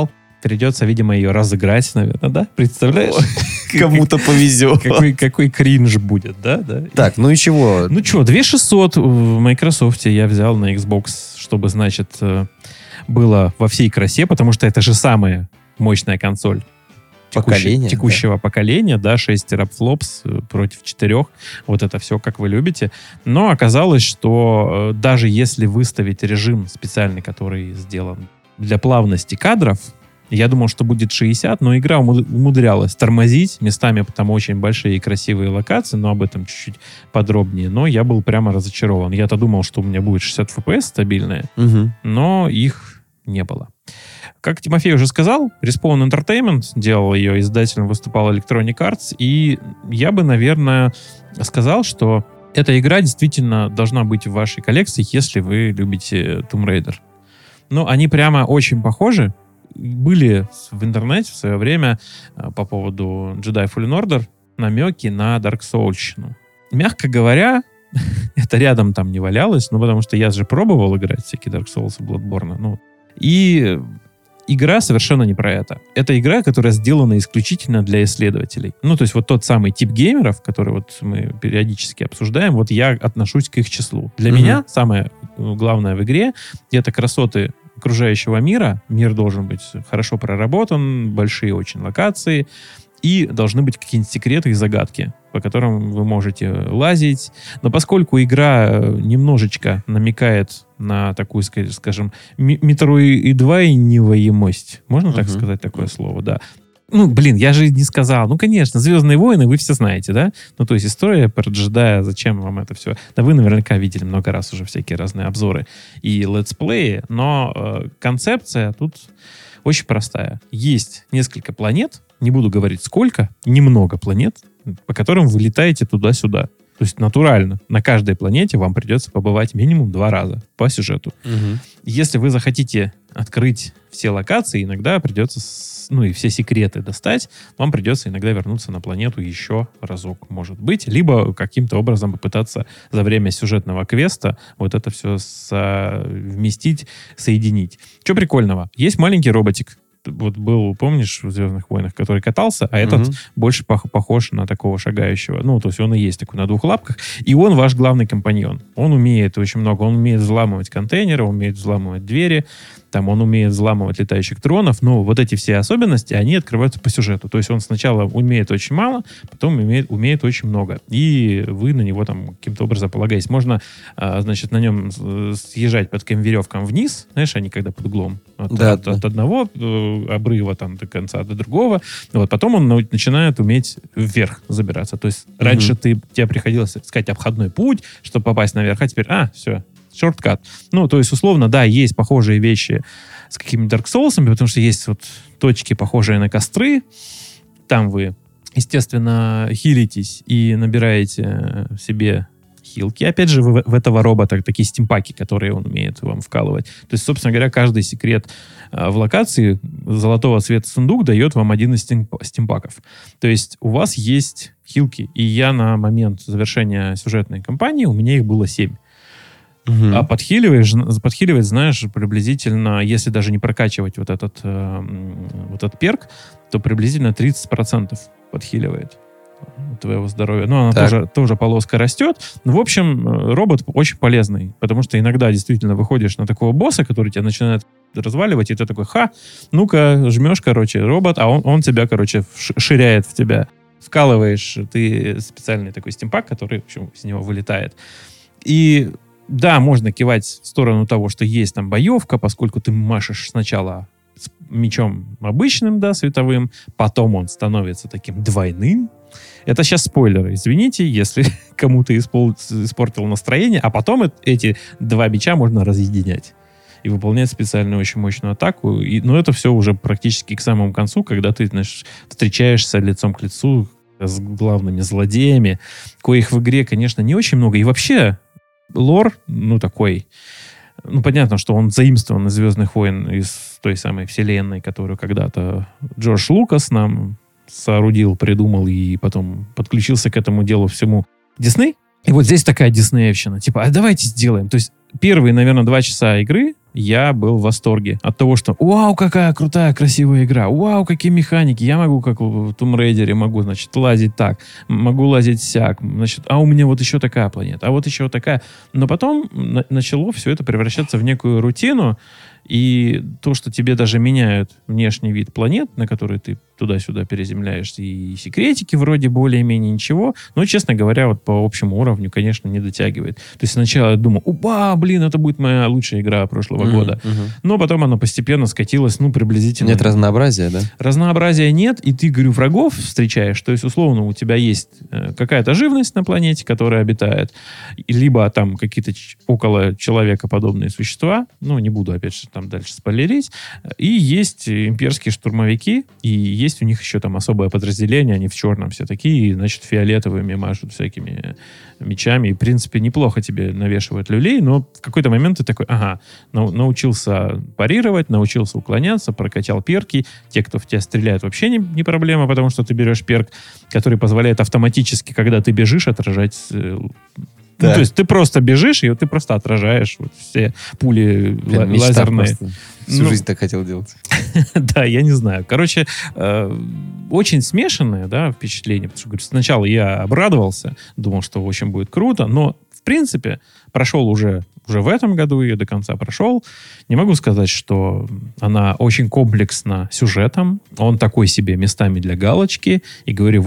Придется, видимо, ее разыграть, наверное, да? Представляешь? Кому-то повезет. Какой кринж будет, да? Так, ну и чего? Ну что, 2600 в Microsoft я взял на Xbox, чтобы, значит, было во всей красе, потому что это же самая мощная консоль текущего поколения, да, 6 терапфлопс против 4, вот это все, как вы любите. Но оказалось, что даже если выставить режим специальный, который сделан для плавности кадров, я думал, что будет 60, но игра умудрялась тормозить. Местами там очень большие и красивые локации, но об этом чуть-чуть подробнее. Но я был прямо разочарован. Я-то думал, что у меня будет 60 FPS стабильные, но их не было. Как Тимофей уже сказал, Respawn Entertainment делал ее, издателем выступал Electronic Arts, и я бы, наверное, сказал, что эта игра действительно должна быть в вашей коллекции, если вы любите Tomb Raider. Но они прямо очень похожи. Были в интернете в свое время по поводу Jedi Fallen Order намеки на Dark Souls-щину. Мягко говоря, это рядом там не валялось, ну, потому что я же пробовал играть всякие Dark Souls и Bloodborne, ну, и игра совершенно не про это. Это игра, которая сделана исключительно для исследователей. Ну, то есть вот тот самый тип геймеров, который вот мы периодически обсуждаем, вот я отношусь к их числу. Для меня самое главное в игре — это красоты окружающего мира. Мир должен быть хорошо проработан, большие очень локации, и должны быть какие-нибудь секреты и загадки, по которым вы можете лазить. Но поскольку игра немножечко намекает на такую, скажем, метроидвайниваемость, можно так сказать такое слово, да. Ну, блин, я же не сказал. Ну, конечно, «Звездные войны» вы все знаете, да? Ну, то есть история про джедая, зачем вам это все? Да вы наверняка видели много раз уже всякие разные обзоры и летсплеи, но концепция тут очень простая. Есть несколько планет, не буду говорить сколько, немного планет, по которым вы летаете туда-сюда. То есть натурально на каждой планете вам придется побывать минимум 2 раза по сюжету. Если вы захотите открыть все локации, иногда придется, ну и все секреты достать, вам придется иногда вернуться на планету еще разок, может быть, либо каким-то образом попытаться за время сюжетного квеста вот это все вместить, соединить. Что прикольного? Есть маленький роботик. Вот был, помнишь, в «Звездных войнах», который катался, а этот больше похож на такого шагающего. Ну, то есть он и есть такой на 2 лапках. И он ваш главный компаньон. Он умеет очень много. Он умеет взламывать контейнеры, он умеет взламывать двери, там он умеет взламывать летающих дронов. Но вот эти все особенности, они открываются по сюжету. То есть он сначала умеет очень мало, потом умеет очень много. И вы на него там каким-то образом полагаетесь. Можно, значит, на нем съезжать по таким веревкам вниз. Знаешь, они когда под углом. От одного обрыва там до конца, до другого. Вот, потом он начинает уметь вверх забираться. То есть раньше тебе приходилось искать обходной путь, чтобы попасть наверх, а теперь, все, шорткат. Ну, то есть, условно, да, есть похожие вещи с какими-то Dark Souls'ами, потому что есть вот точки, похожие на костры. Там вы, естественно, хилитесь и набираете себе хилки. Опять же, в этого робота такие стимпаки, которые он умеет вам вкалывать. То есть, собственно говоря, каждый секрет в локации золотого цвета сундук дает вам один из стимпаков. То есть у вас есть хилки. И я на момент завершения сюжетной кампании, у меня их было 7. А подхиливать, знаешь, приблизительно, если даже не прокачивать вот этот перк, то приблизительно 30% подхиливает твоего здоровья. Ну, она тоже полоска растет. В общем, робот очень полезный, потому что иногда действительно выходишь на такого босса, который тебя начинает разваливать, и ты такой, ну-ка, жмешь, робот, а он тебя, ширяет в тебя. Вкалываешь ты специальный такой стимпак, который, в общем, с него вылетает. И да, можно кивать в сторону того, что есть там боевка, поскольку ты машешь сначала с мечом обычным, да, световым, потом он становится таким двойным. Это сейчас спойлеры, извините, если кому-то испортил настроение, а потом эти 2 меча можно разъединять и выполнять специальную очень мощную атаку. Но это все уже практически к самому концу, когда ты, знаешь, встречаешься лицом к лицу с главными злодеями, коих в игре, конечно, не очень много. И вообще лор, такой... понятно, что он заимствован из «Звездных войн», из той самой вселенной, которую когда-то Джордж Лукас нам соорудил, придумал и потом подключился к этому делу всему Дисней. И вот здесь такая диснеевщина. Типа, давайте сделаем. То есть первые, наверное, 2 часа игры я был в восторге от того, что вау, какая крутая, красивая игра, вау, какие механики, я могу, как в Tomb Raider, могу, значит, лазить так, могу лазить сяк, значит, а у меня вот еще такая планета, а вот еще такая. Но потом начало все это превращаться в некую рутину, и то, что тебе даже меняют внешний вид планет, на которые ты туда-сюда переземляешься, и секретики вроде более-менее ничего, но, честно говоря, вот по общему уровню, конечно, не дотягивает. То есть сначала я думал, блин, это будет моя лучшая игра прошлого года. Но потом оно постепенно скатилось, приблизительно. Нет разнообразия, да? Разнообразия нет, и ты, говорю, врагов встречаешь, то есть, условно, у тебя есть какая-то живность на планете, которая обитает, либо там какие-то около человека подобные существа, не буду, опять же, там дальше спойлерить, и есть имперские штурмовики, и есть у них еще там особое подразделение, они в черном все такие, значит, фиолетовыми машут всякими мечами, и, в принципе, неплохо тебе навешивают люлей, но в какой-то момент ты такой, научился парировать, научился уклоняться, прокачал перки, те, кто в тебя стреляет, вообще не проблема, потому что ты берешь перк, который позволяет автоматически, когда ты бежишь, отражать... то есть ты просто бежишь, и ты просто отражаешь все пули лазерные. Всю жизнь так хотел делать. Да, я не знаю. Короче, очень смешанное, впечатление. Потому что, говорю, сначала я обрадовался, думал, что очень будет круто, но, в принципе, прошел уже в этом году, ее до конца прошел. Не могу сказать, что она очень комплексна сюжетом. Он такой себе местами для галочки. И говорю,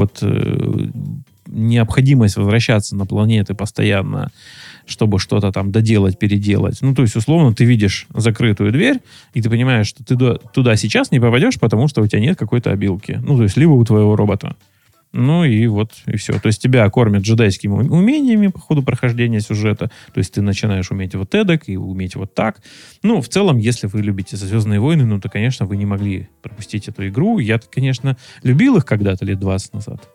необходимость возвращаться на планеты постоянно, чтобы что-то там доделать, переделать. То есть, условно, ты видишь закрытую дверь, и ты понимаешь, что ты туда сейчас не попадешь, потому что у тебя нет какой-то обилки. То есть, либо у твоего робота. И все. То есть, тебя кормят джедайскими умениями по ходу прохождения сюжета. То есть, ты начинаешь уметь вот эдак и уметь вот так. В целом, если вы любите «Звездные войны», то, конечно, вы не могли пропустить эту игру. Я, конечно, любил их когда-то лет 20 назад.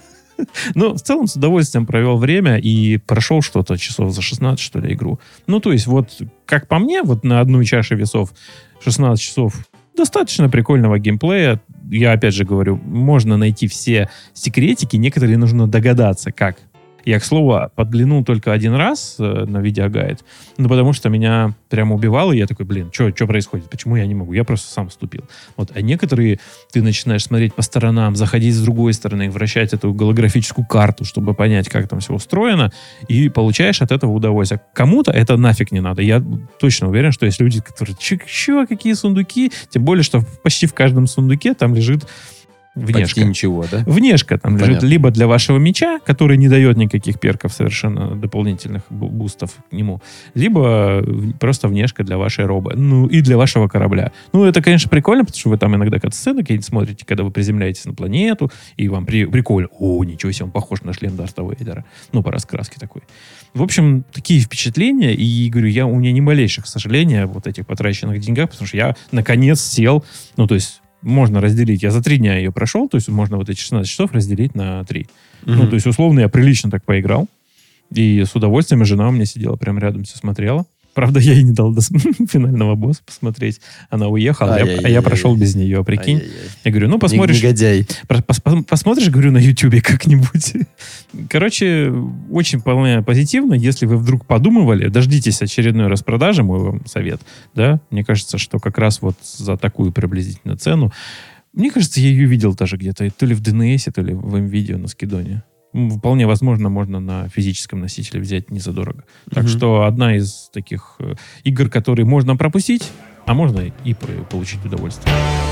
Но в целом с удовольствием провел время и прошел что-то часов за 16, что ли, игру. То есть, как по мне, на одной чаше весов 16 часов достаточно прикольного геймплея. Я опять же говорю, можно найти все секретики, некоторые нужно догадаться, как. Я, к слову, подглянул только один раз на видеогайд, потому что меня прямо убивало, и я такой, что происходит, почему я не могу, я просто сам вступил. А некоторые ты начинаешь смотреть по сторонам, заходить с другой стороны, вращать эту голографическую карту, чтобы понять, как там все устроено, и получаешь от этого удовольствие. Кому-то это нафиг не надо. Я точно уверен, что есть люди, которые, какие сундуки, тем более, что почти в каждом сундуке там лежит внешка. Почти ничего, да? Внешка там лежит либо для вашего меча, который не дает никаких перков совершенно дополнительных бустов к нему, либо просто внешка для вашей робы. И для вашего корабля. Это, конечно, прикольно, потому что вы там иногда кат-сцены какие-то смотрите, когда вы приземляетесь на планету, и вам прикольно. Ничего себе, он похож на шлем Дарта Вейдера. По раскраске такой. В общем, такие впечатления, и, говорю, у меня ни малейших сожаления вот этих потраченных деньгах, потому что я, наконец, сел, то есть можно разделить. Я за 3 дня ее прошел, то есть можно эти 16 часов разделить на 3. То есть, условно, я прилично так поиграл. И с удовольствием жена у меня сидела прямо рядом, все смотрела. Правда, я ей не дал до финального босса посмотреть. Она уехала, а я прошел без нее, прикинь. Я говорю, посмотришь... Негодяй. Посмотришь, говорю, на Ютубе как-нибудь. Короче, очень вполне позитивно. Если вы вдруг подумывали, дождитесь очередной распродажи, мой вам совет. Да? Мне кажется, что как раз за такую приблизительно цену. Мне кажется, я ее видел даже где-то, то ли в DNS, то ли в МВидео на скидоне. Вполне возможно, можно на физическом носителе взять не задорого. Так что одна из таких игр, которые можно пропустить, а можно и получить удовольствие.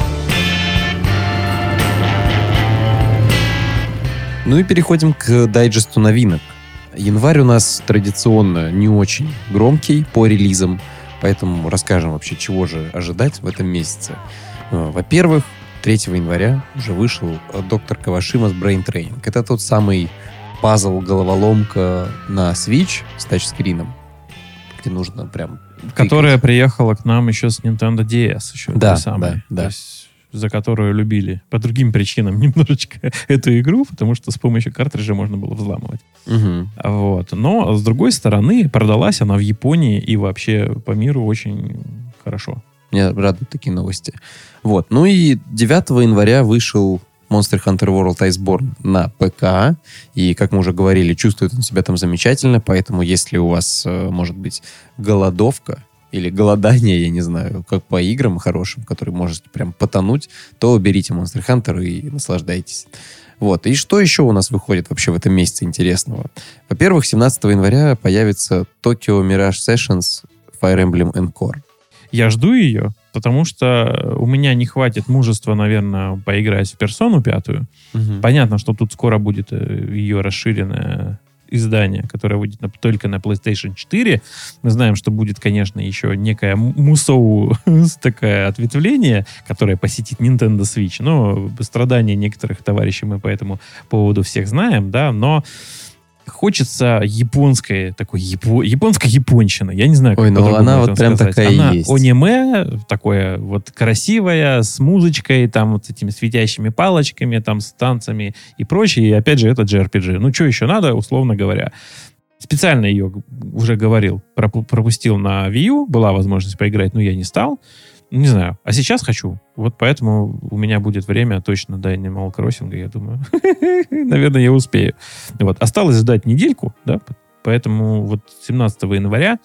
И переходим к дайджесту новинок. Январь у нас традиционно не очень громкий по релизам, поэтому расскажем вообще, чего же ожидать в этом месяце. Во-первых, 3 января уже вышел Доктор Кавашима с Brain Training. Это тот самый пазл-головоломка на Switch с тачскрином, где нужно прям... Которая приехала к нам еще с Nintendo DS. Еще да. То есть, за которую любили по другим причинам немножечко эту игру, потому что с помощью картриджа можно было взламывать. Но, с другой стороны, продалась она в Японии и вообще по миру очень хорошо. Меня радуют такие новости. И 9 января вышел Monster Hunter World Iceborne на ПК. И, как мы уже говорили, чувствует он себя там замечательно. Поэтому, если у вас, может быть, голодовка, или голодание, я не знаю, как по играм хорошим, которые можете прям потонуть, то берите Monster Hunter и наслаждайтесь. Вот. И что еще у нас выходит вообще в этом месяце интересного? Во-первых, 17 января появится Tokyo Mirage Sessions Fire Emblem Encore. Я жду ее, потому что у меня не хватит мужества, наверное, поиграть в Персону 5. Понятно, что тут скоро будет ее расширенное издание, которое выйдет только на PlayStation 4. Мы знаем, что будет, конечно, еще некое мусоу такое ответвление, которое посетит Nintendo Switch. Но страдания некоторых товарищей мы по этому поводу всех знаем, да, но хочется японской японщины. Я не знаю, как ну она вот прям сказать. такая она есть. аниме, такое вот красивая, с музычкой, там вот с этими светящими палочками, там с танцами и прочее. И опять же, это JRPG. Ну, что еще надо, условно говоря. Специально ее, уже говорил, пропустил на Wii U. Была возможность поиграть, но я не стал. Не знаю. А сейчас хочу. Вот поэтому у меня будет время точно до Animal Crossing, я думаю. Наверное, я успею. Вот. Осталось ждать недельку, да, поэтому вот 17 января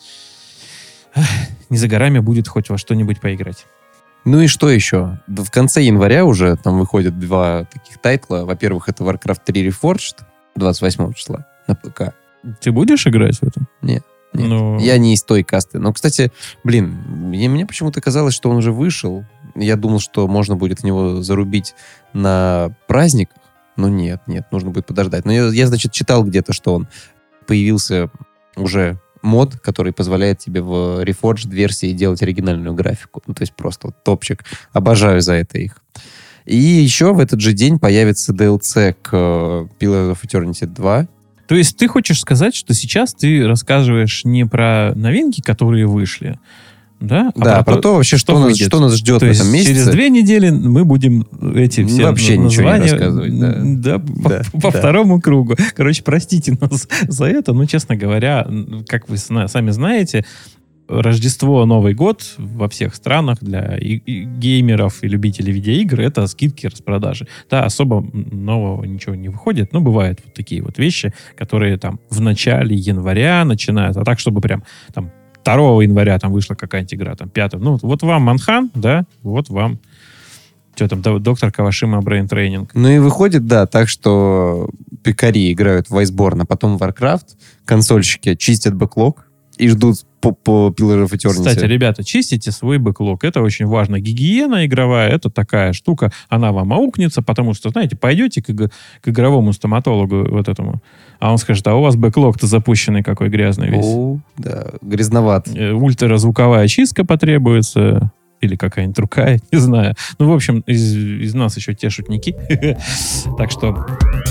не за горами будет хоть во что-нибудь поиграть. Ну и что еще? В конце января уже там выходят 2 таких тайтла. Во-первых, это Warcraft 3 Reforged 28 числа на ПК. Ты будешь играть в это? Нет. Но... Я не из той касты. Но, кстати, мне почему-то казалось, что он уже вышел. Я думал, что можно будет в него зарубить на праздниках. Но нет, нужно будет подождать. Но я, значит, читал где-то, что он появился уже мод, который позволяет тебе в Reforged версии делать оригинальную графику. Ну, то есть просто вот топчик. Обожаю за это их. И еще в этот же день появится DLC к Pillars of Eternity 2. То есть ты хочешь сказать, что сейчас ты рассказываешь не про новинки, которые вышли, да? Да, про то вообще, что нас ждет в этом месяце. Через 2 недели мы будем эти все вообще названия... ничего не рассказывать. По второму кругу. Короче, простите нас за это, но, честно говоря, как вы сами знаете, Рождество, Новый год во всех странах для и геймеров и любителей видеоигр — это скидки, распродажи. Да, особо нового ничего не выходит, но бывают вот такие вот вещи, которые там в начале января начинают, а так, чтобы прям там 2 января там вышла какая-нибудь игра, там 5. Ну, вот вам Манхан, да, вот вам что там, доктор Кавашима Brain Training. Ну и выходит, да, так что пикари играют в Iceborne, а потом в Warcraft, консольщики чистят бэклог и ждут по Pillars of Eternity. Кстати, ребята, чистите свой бэклог. Это очень важно. Гигиена игровая — это такая штука. Она вам аукнется, потому что, знаете, пойдете к игровому стоматологу вот этому, а он скажет: а у вас бэклог-то запущенный какой грязный весь. О, да, грязноват. Ультразвуковая чистка потребуется. Или какая-нибудь другая, не знаю. Ну, в общем, из нас еще те шутники. Так что...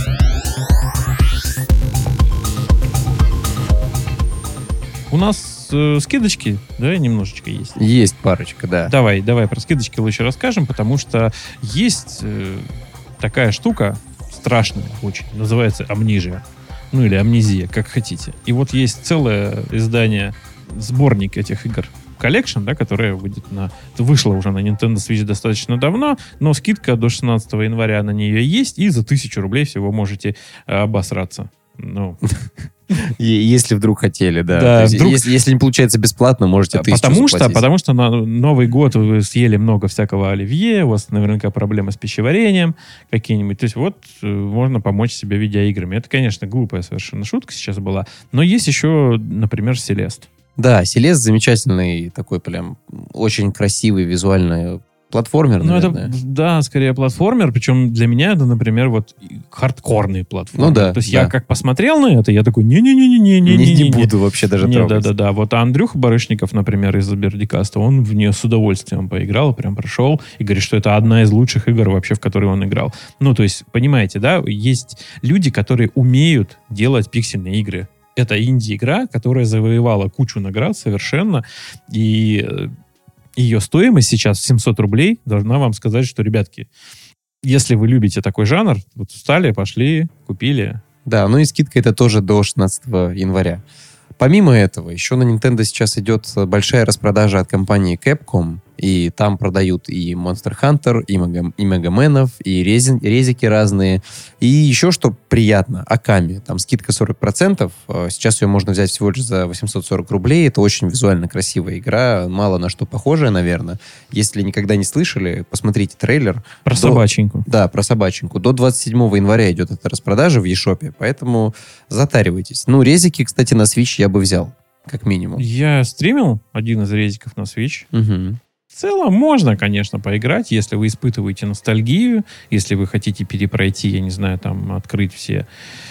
У нас скидочки, да, немножечко есть? Есть парочка, да. Давай про скидочки лучше расскажем, потому что есть такая штука страшная очень, называется Amnesia. Ну, или Амнезия, как хотите. И вот есть целое издание, сборник этих игр, Collection, да, которая вышла уже на Nintendo Switch достаточно давно, но скидка до 16 января на нее есть, и за 1000 рублей всего можете обосраться. Ну... Если вдруг хотели, да. Да, вдруг... Если не получается бесплатно, можете 1000 заплатить. Потому что на Новый год вы съели много всякого оливье, у вас наверняка проблемы с пищеварением какие-нибудь. То есть вот можно помочь себе видеоиграми. Это, конечно, глупая совершенно шутка сейчас была. Но есть еще, например, Селест. Да, Селест замечательный, такой прям очень красивый визуально платформер, наверное. Это, да, скорее платформер, причем для меня это, например, вот хардкорный платформер. Ну да. То есть я как посмотрел на это, я такой, не буду вообще даже трогать. Да. Вот Андрюха Барышников, например, из Бердикаста, он в нее с удовольствием поиграл, прям прошел, и говорит, что это одна из лучших игр вообще, в которые он играл. Ну, то есть, понимаете, да, есть люди, которые умеют делать пиксельные игры. Это инди-игра, которая завоевала кучу наград совершенно, и... Ее стоимость сейчас в 700 рублей должна вам сказать, что, ребятки, если вы любите такой жанр, вот встали, пошли, купили. Да, ну и скидка это тоже до 16 января. Помимо этого, еще на Nintendo сейчас идет большая распродажа от компании Capcom. И там продают и Monster Hunter, и Мегаменов, и резики разные. И еще, что приятно, Аками. Там скидка 40%. Сейчас ее можно взять всего лишь за 840 рублей. Это очень визуально красивая игра. Мало на что похожая, наверное. Если никогда не слышали, посмотрите трейлер. Про собаченьку. Да, про собаченьку. До 27 января идет эта распродажа в eShop, поэтому затаривайтесь. Ну, резики, кстати, на Switch я бы взял, как минимум. Я стримил один из резиков на Switch. Угу. В целом можно, конечно, поиграть, если вы испытываете ностальгию, если вы хотите перепройти, я не знаю, там, открыть все.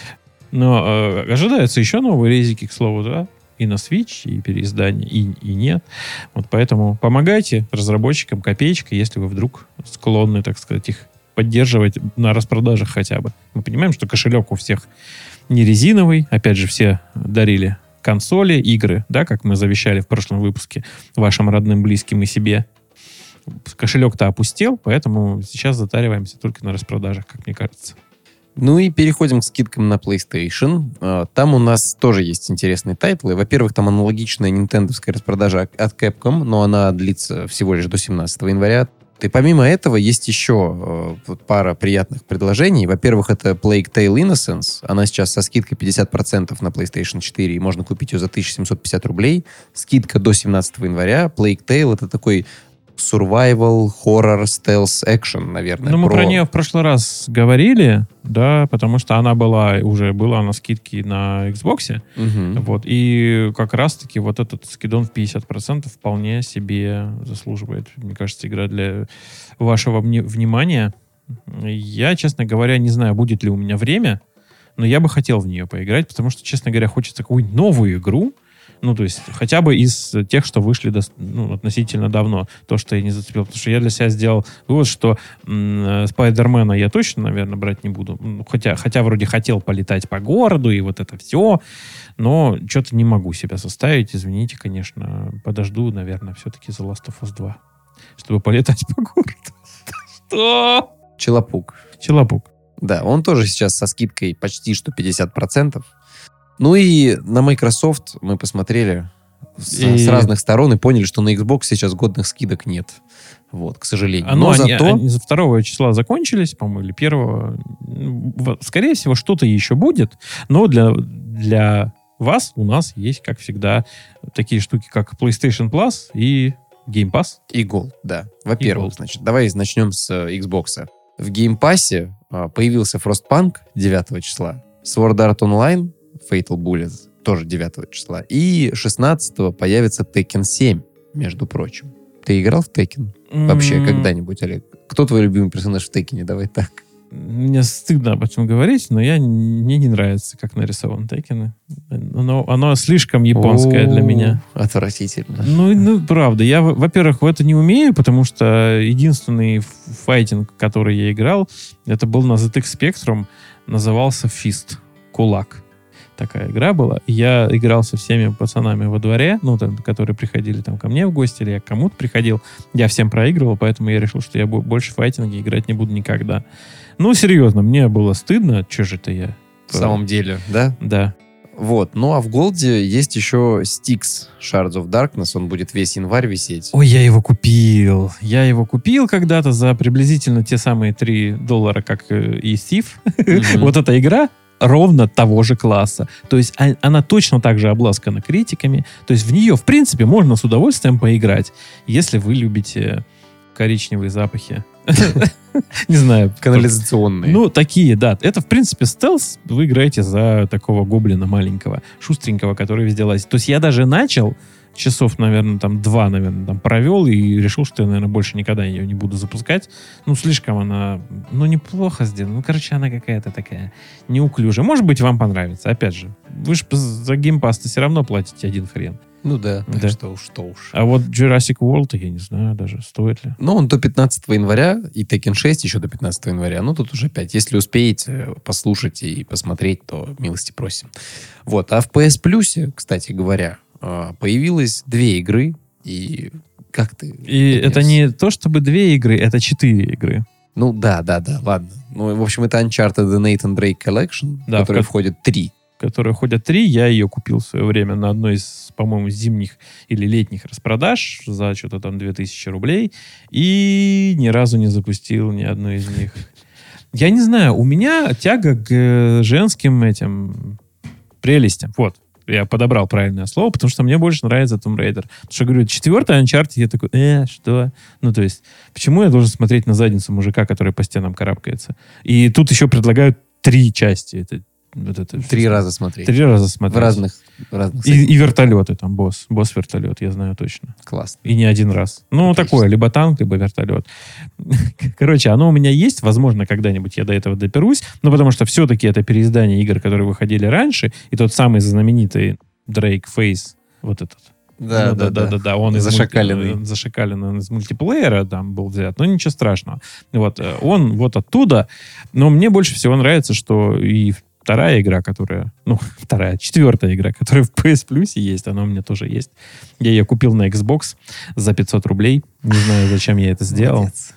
Но ожидаются еще новые резики, к слову, да? И на Switch, и переиздание, и нет. Вот поэтому помогайте разработчикам копеечка, если вы вдруг склонны, так сказать, их поддерживать на распродажах хотя бы. Мы понимаем, что кошелек у всех не резиновый. Опять же, все дарили консоли, игры, да, как мы завещали в прошлом выпуске вашим родным, близким и себе. Кошелек-то опустел, поэтому сейчас затариваемся только на распродажах, как мне кажется. Ну и переходим к скидкам на PlayStation. Там у нас тоже есть интересные тайтлы. Во-первых, там аналогичная нинтендовская распродажа от Capcom, но она длится всего лишь до 17 января. И помимо этого есть еще пара приятных предложений. Во-первых, это Plague Tale Innocence. Она сейчас со скидкой 50% на PlayStation 4, и можно купить ее за 1750 рублей. Скидка до 17 января. Plague Tale — это такой survival, horror, stealth, action, наверное. Ну, мы про нее в прошлый раз говорили, да, потому что она была на скидке на Xbox. Угу. Вот, и как раз-таки вот этот скидон в 50% вполне себе заслуживает, мне кажется, игра для вашего внимания. Я, честно говоря, не знаю, будет ли у меня время, но я бы хотел в нее поиграть, потому что, честно говоря, хочется какую-нибудь новую игру. Ну, то есть, хотя бы из тех, что вышли относительно давно. То, что я не зацепил. Потому что я для себя сделал вывод, что Спайдермена я точно, наверное, брать не буду. Хотя вроде хотел полетать по городу и вот это все. Но что-то не могу себя заставить. Извините, конечно. Подожду, наверное, все-таки The Last of Us 2. Чтобы полетать по городу. Что? Челопук. Да, он тоже сейчас со скидкой почти что 50%. Ну и на Microsoft мы посмотрели с разных сторон и поняли, что на Xbox сейчас годных скидок нет. Вот, к сожалению. Но зато... Они 2 числа закончились, по-моему, или 1. Скорее всего, что-то еще будет. Но для вас у нас есть, как всегда, такие штуки, как PlayStation Plus и Game Pass. И Gold, да. Во-первых, значит, давай начнем с Xbox. В Game Pass появился Frostpunk 9 числа, Sword Art Online, Fatal Bullet тоже 9 числа. И 16-го появится Tekken 7, между прочим. Ты играл в Tekken? Вообще когда-нибудь, Олег? Кто твой любимый персонаж в Теккене? Давай так. Мне стыдно об этом говорить, но мне не нравится, как нарисован Tekken. Оно слишком японское для меня. Отвратительно. Ну, правда. Я, во-первых, в это не умею, потому что единственный файтинг, который я играл, это был на ZX Spectrum, назывался Fist. Кулак. Такая игра была. Я играл со всеми пацанами во дворе, которые приходили там ко мне в гости, или я к кому-то приходил. Я всем проигрывал, поэтому я решил, что я больше в файтинге играть не буду никогда. Ну, серьезно, мне было стыдно. Че же это я? В самом деле, да? Да. Вот. Ну, а в Голде есть еще Styx Shards of Darkness. Он будет весь январь висеть. Ой, я его купил. Я его купил когда-то за приблизительно те самые $3, как и Thief. Вот эта игра ровно того же класса. То есть она точно так же обласкана критиками. То есть в нее, в принципе, можно с удовольствием поиграть, если вы любите коричневые запахи. Не знаю. Канализационные. Ну, такие, да. Это, в принципе, стелс. Вы играете за такого гоблина маленького, шустренького, который везде лазит. То есть я даже начал часов, наверное, 2, провел и решил, что я, наверное, больше никогда ее не буду запускать. Ну, слишком она, неплохо сделана. Она какая-то такая неуклюжая. Может быть, вам понравится. Опять же, вы же за Game Pass все равно платите один хрен. Ну да, да. Что уж. А вот Jurassic World, я не знаю даже, стоит ли. Ну, он до 15 января, и Tekken 6 еще до 15 января. Ну, тут уже 5. Если успеете послушать и посмотреть, то милости просим. Вот. А в PS Plus, кстати говоря, появилось 2 игры, и как ты... И это не то, чтобы 2 игры, это 4 игры. Ну, да, ладно. Ну, в общем, это Uncharted The Nathan Drake Collection, в которой входит 3. которая ходят 3. Я ее купил в свое время на одной из, по-моему, зимних или летних распродаж за что-то там 2000 рублей. И ни разу не запустил ни одну из них. Я не знаю, у меня тяга к женским этим прелестям. Вот. Я подобрал правильное слово, потому что мне больше нравится Tomb Raider. Потому что, говорю, 4-й Uncharted, я такой, что? Ну, то есть, почему я должен смотреть на задницу мужика, который по стенам карабкается? И тут еще предлагают 3 части. Это, вот это, 3 раза смотреть. 3 раза смотреть. В разных и вертолеты там, босс-вертолет, я знаю точно. Классно. И не один раз. Ну, такое, либо танк, либо вертолет. Короче, оно у меня есть. Возможно, когда-нибудь я до этого доберусь. Но потому что все-таки это переиздание игр, которые выходили раньше. И тот самый знаменитый Drake Face, вот этот. Да. Он зашакаленный из мультиплеера там был взят. Но ничего страшного. Вот. Он вот оттуда. Но мне больше всего нравится, что и вторая игра, которая... Ну, четвертая игра, которая в PS Plus есть, она у меня тоже есть. Я ее купил на Xbox за 500 рублей. Не знаю, зачем я это сделал. Молодец.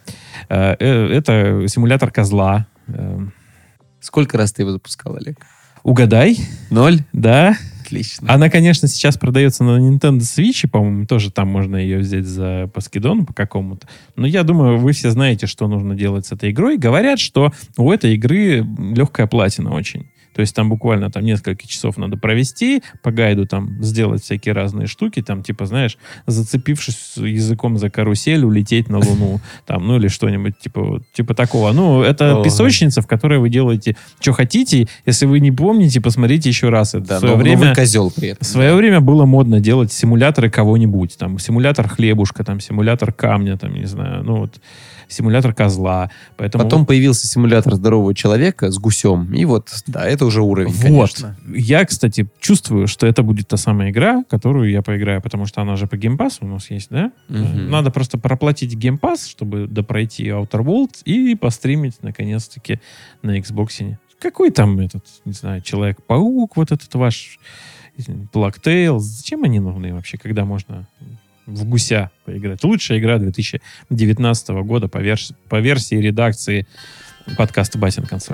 Это симулятор козла. Сколько раз ты его запускал, Олег? Угадай. 0? Да. Отлично. Она, конечно, сейчас продается на Nintendo Switch, и, по-моему, тоже там можно ее взять за по скидону по какому-то. Но я думаю, вы все знаете, что нужно делать с этой игрой. Говорят, что у этой игры легкая платина очень. То есть там буквально там несколько часов надо провести, по гайду там сделать всякие разные штуки, там типа, знаешь, зацепившись языком за карусель, улететь на Луну, там, ну или что-нибудь типа такого. Ну, это песочница, в которой вы делаете, что хотите. Если вы не помните, посмотрите еще раз. Это да, в свое но время, вы козел при этом. В свое время было модно делать симуляторы кого-нибудь. Там симулятор хлебушка, там симулятор камня, там, не знаю, ну вот симулятор козла. Поэтому Потом появился симулятор здорового человека с гусем. И вот, да, это уже уровень, конечно. Я, кстати, чувствую, что это будет та самая игра, которую я поиграю, потому что она же по геймпассу у нас есть, да? Надо просто проплатить геймпасс, чтобы допройти Outer Worlds и постримить, наконец-таки, на Xbox. Какой там этот, не знаю, Человек-паук, вот этот ваш Plague Tale. Зачем они нужны вообще, когда можно в гуся поиграть? Лучшая игра 2019 года по версии редакции подкаста «Батина консоль».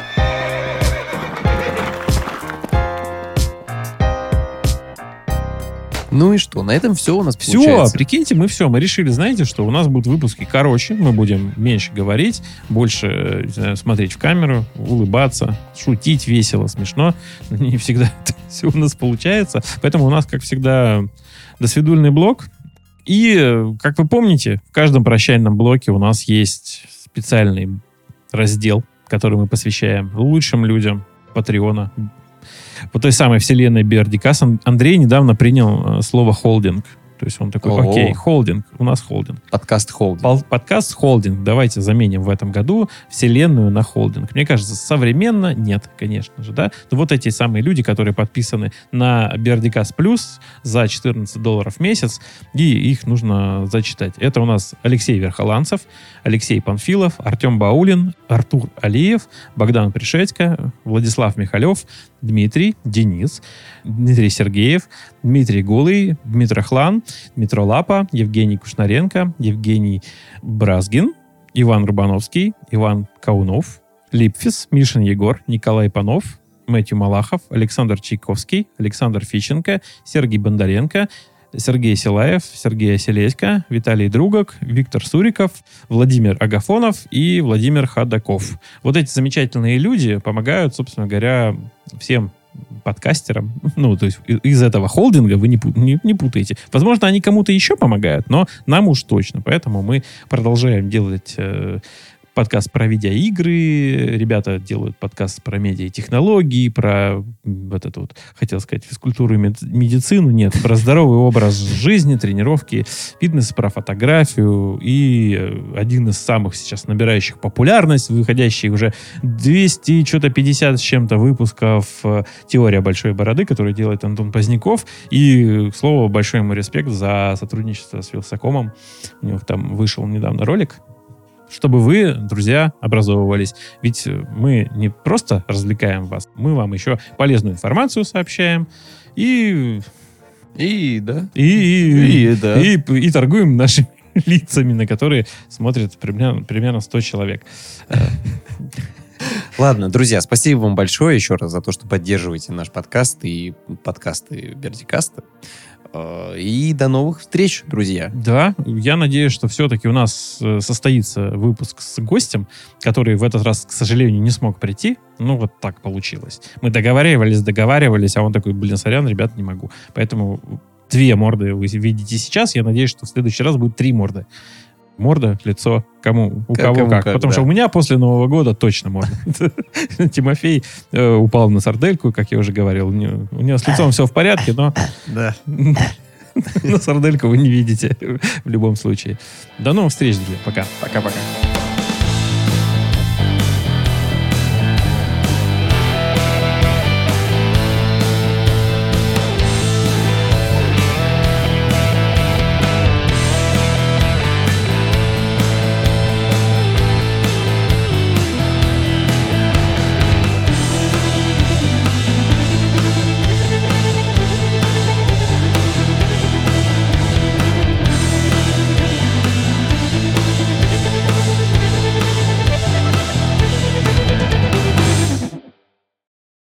Ну и что? На этом все у нас все, получается. Прикиньте, мы решили, знаете, что у нас будут выпуски короче, мы будем меньше говорить, больше, не знаю, смотреть в камеру, улыбаться, шутить весело, смешно. Но не всегда это все у нас получается. Поэтому у нас, как всегда, досвидульный блок. И, как вы помните, в каждом прощальном блоке у нас есть специальный раздел, который мы посвящаем лучшим людям Патреона. Вот той самой вселенной BRDcast. Андрей недавно принял слово «холдинг». То есть он такой, окей, холдинг, у нас холдинг. Подкаст холдинг. Подкаст холдинг. Давайте заменим в этом году вселенную на холдинг. Мне кажется, современно нет, конечно же, да. Но вот эти самые люди, которые подписаны на BRDcast Plus за $14 в месяц, и их нужно зачитать. Это у нас Алексей Верхоланцев, Алексей Панфилов, Артем Баулин, Артур Алиев, Богдан Пришедько, Владислав Михалев, Дмитрий, Денис, Дмитрий Сергеев, Дмитрий Голый, Дмитрий Хлан, Дмитро Лапа, Евгений Кушнаренко, Евгений Бразгин, Иван Рубановский, Иван Каунов, Липфис, Мишин Егор, Николай Панов, Мэтью Малахов, Александр Чайковский, Александр Фиченко, Сергей Бондаренко, Сергей Силаев, Сергей Оселесько, Виталий Другок, Виктор Суриков, Владимир Агафонов и Владимир Ходаков. Вот эти замечательные люди помогают, собственно говоря, всем подкастерам. Ну, то есть из этого холдинга вы не путаете. Возможно, они кому-то еще помогают, но нам уж точно. Поэтому мы продолжаем делать подкаст про видеоигры, ребята делают подкаст про медиатехнологии, про вот это вот, хотел сказать, физкультуру и медицину, нет, про здоровый образ жизни, тренировки, фитнес, про фотографию и один из самых сейчас набирающих популярность, выходящий уже 250 с чем-то выпусков «Теория большой бороды», которую делает Антон Поздняков. И, к слову, большой ему респект за сотрудничество с Вилсакомом. У него там вышел недавно ролик, чтобы вы, друзья, образовывались. Ведь мы не просто развлекаем вас, мы вам еще полезную информацию сообщаем и торгуем нашими лицами, на которые смотрят примерно 100 человек. Ладно, друзья, спасибо вам большое еще раз за то, что поддерживаете наш подкаст и подкасты Бердикаста. И до новых встреч, друзья. Да, я надеюсь, что все-таки у нас состоится выпуск с гостем, который в этот раз, к сожалению, не смог прийти. Ну, вот так получилось. Мы договаривались, а он такой, сорян, ребят, не могу. Поэтому 2 морды вы видите сейчас. Я надеюсь, что в следующий раз будет 3 морды. Морда, лицо, кому как. Потому что у меня после Нового года точно морда. Тимофей упал на сардельку, как я уже говорил. У него с лицом все в порядке, но на сардельку вы не видите в любом случае. До новых встреч, друзья. Пока. Пока-пока.